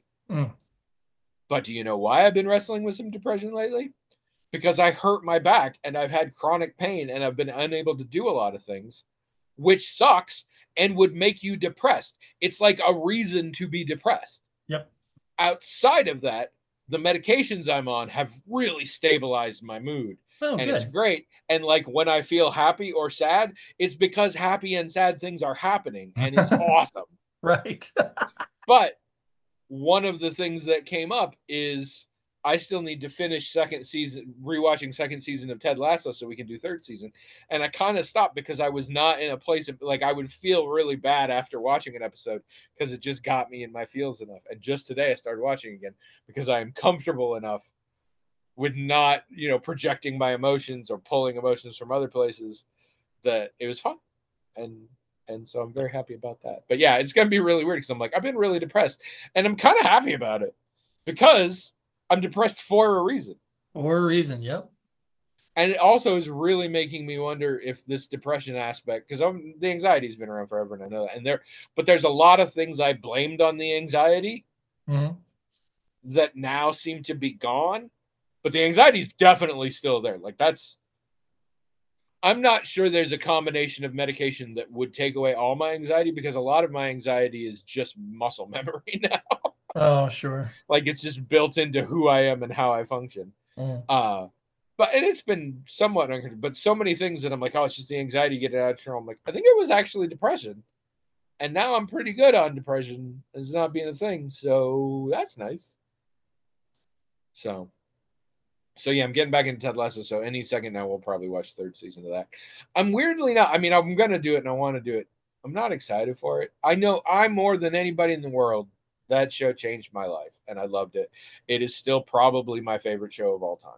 But do you know why I've been wrestling with some depression lately? Because I hurt my back and I've had chronic pain and I've been unable to do a lot of things, which sucks and would make you depressed. It's like a reason to be depressed. Yep. Outside of that, the medications I'm on have really stabilized my mood. And good. It's great. And like when I feel happy or sad, it's because happy and sad things are happening and it's awesome. Right. But one of the things that came up is I still need to finish rewatching second season of Ted Lasso so we can do third season. And I kind of stopped because I was not in a place of like, I would feel really bad after watching an episode because it just got me in my feels enough. And just today I started watching again because I am comfortable enough with not, projecting my emotions or pulling emotions from other places that it was fun. And so I'm very happy about that. But yeah, it's going to be really weird because I'm like, I've been really depressed and I'm kind of happy about it because I'm depressed for a reason. For a reason, yep. And it also is really making me wonder if this depression aspect, because the anxiety has been around forever and I know that. But there's a lot of things I blamed on the anxiety that now seem to be gone. But the anxiety is definitely still there. Like I'm not sure there's a combination of medication that would take away all my anxiety because a lot of my anxiety is just muscle memory now. Oh, sure. Like it's just built into who I am and how I function. But it's been somewhat uncomfortable. But so many things that I'm like, oh, it's just the anxiety getting out of control. I'm like, I think it was actually depression. And now I'm pretty good on depression as not being a thing. So that's nice. So yeah, I'm getting back into Ted Lasso. So any second now we'll probably watch third season of that. I'm weirdly not. I mean, I'm going to do it and I want to do it. I'm not excited for it. I know I'm more than anybody in the world. That show changed my life and I loved it. It is still probably my favorite show of all time.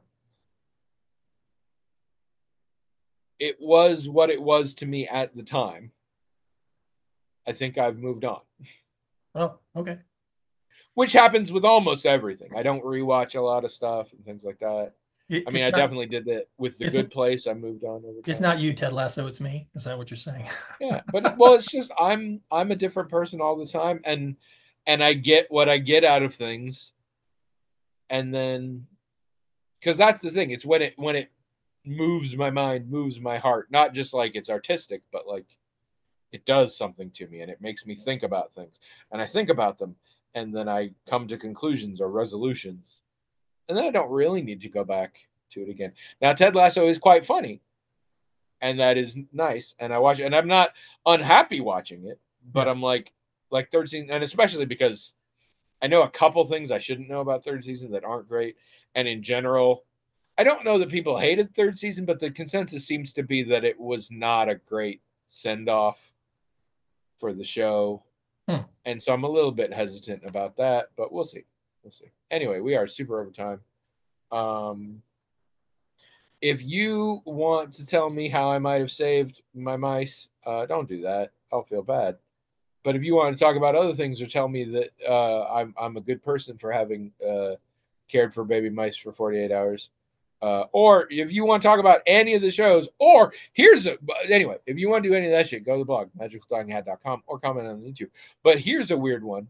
It was what it was to me at the time. I think I've moved on. Oh, okay. Which happens with almost everything. I don't rewatch a lot of stuff and things like that. I definitely did that with The Good Place. I moved on over time. It's not you, Ted Lasso. It's me. Is that what you're saying? Yeah, but it's just I'm a different person all the time, and I get what I get out of things, and then because that's the thing. It's when it moves my mind, moves my heart. Not just like it's artistic, but like it does something to me, and it makes me think about things. And I think about them, and then I come to conclusions or resolutions. And then I don't really need to go back to it again. Now, Ted Lasso is quite funny, and that is nice. And I watch it, and I'm not unhappy watching it, but I'm like third season, and especially because I know a couple things I shouldn't know about third season that aren't great. And in general, I don't know that people hated third season, but the consensus seems to be that it was not a great send-off for the show. And so I'm a little bit hesitant about that, but we'll see. We'll see. Anyway, we are super over time. If you want to tell me how I might have saved my mice, don't do that. I'll feel bad. But if you want to talk about other things or tell me that I'm a good person for having cared for baby mice for 48 hours, or if you want to talk about any of the shows, or anyway, if you want to do any of that shit, go to the blog, magicaltalkinghat.com, or comment on YouTube. But here's a weird one.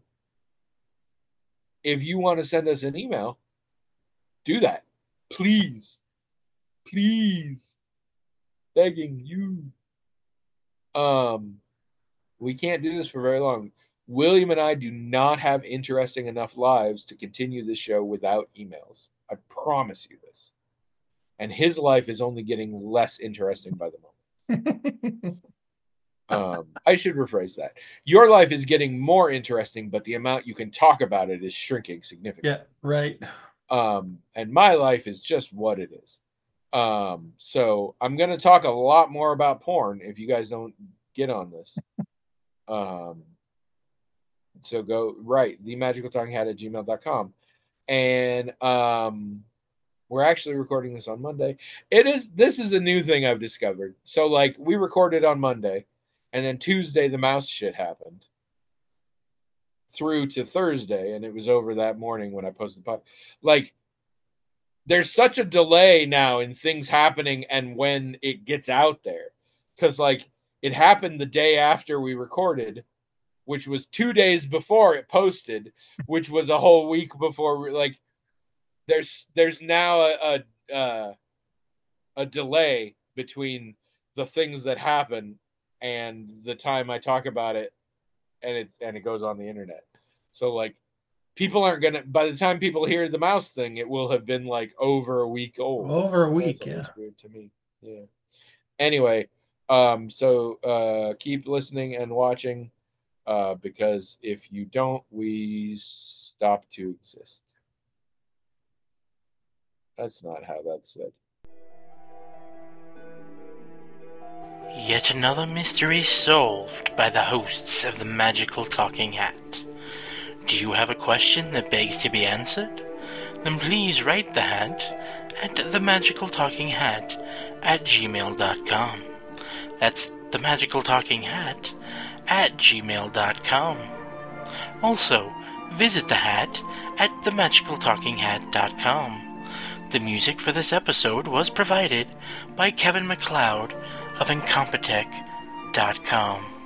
If you want to send us an email, do that. Please. Please. Begging you. We can't do this for very long. William and I do not have interesting enough lives to continue this show without emails. I promise you this. And his life is only getting less interesting by the moment. I should rephrase that. Your life is getting more interesting, but the amount you can talk about it is shrinking significantly. Yeah, right. And my life is just what it is. So I'm going to talk a lot more about porn if you guys don't get on this. So go right, themagicaltalkinghat@gmail.com. And we're actually recording this on Monday. This is a new thing I've discovered. So like we recorded on Monday, and then Tuesday the mouse shit happened through to Thursday, and it was over that morning when I posted the podcast. Like there's such a delay now in things happening and when it gets out there. Because like it happened the day after we recorded, which was 2 days before it posted, which was a whole week before. Like, there's now a delay between the things that happen and the time I talk about it, and it goes on the internet. So like, people aren't gonna. By the time people hear the mouse thing, it will have been like over a week old. Over a week, That's weird to me. Yeah. Anyway. So keep listening and watching, because if you don't, we stop to exist. That's not how that's said. Yet another mystery solved by the hosts of the Magical Talking Hat. Do you have a question that begs to be answered? Then please write the hat at themagicaltalkinghat@gmail.com. That's themagicaltalkinghat@gmail.com. Also, visit the hat at themagicaltalkinghat.com. The music for this episode was provided by Kevin MacLeod of Incompetech.com.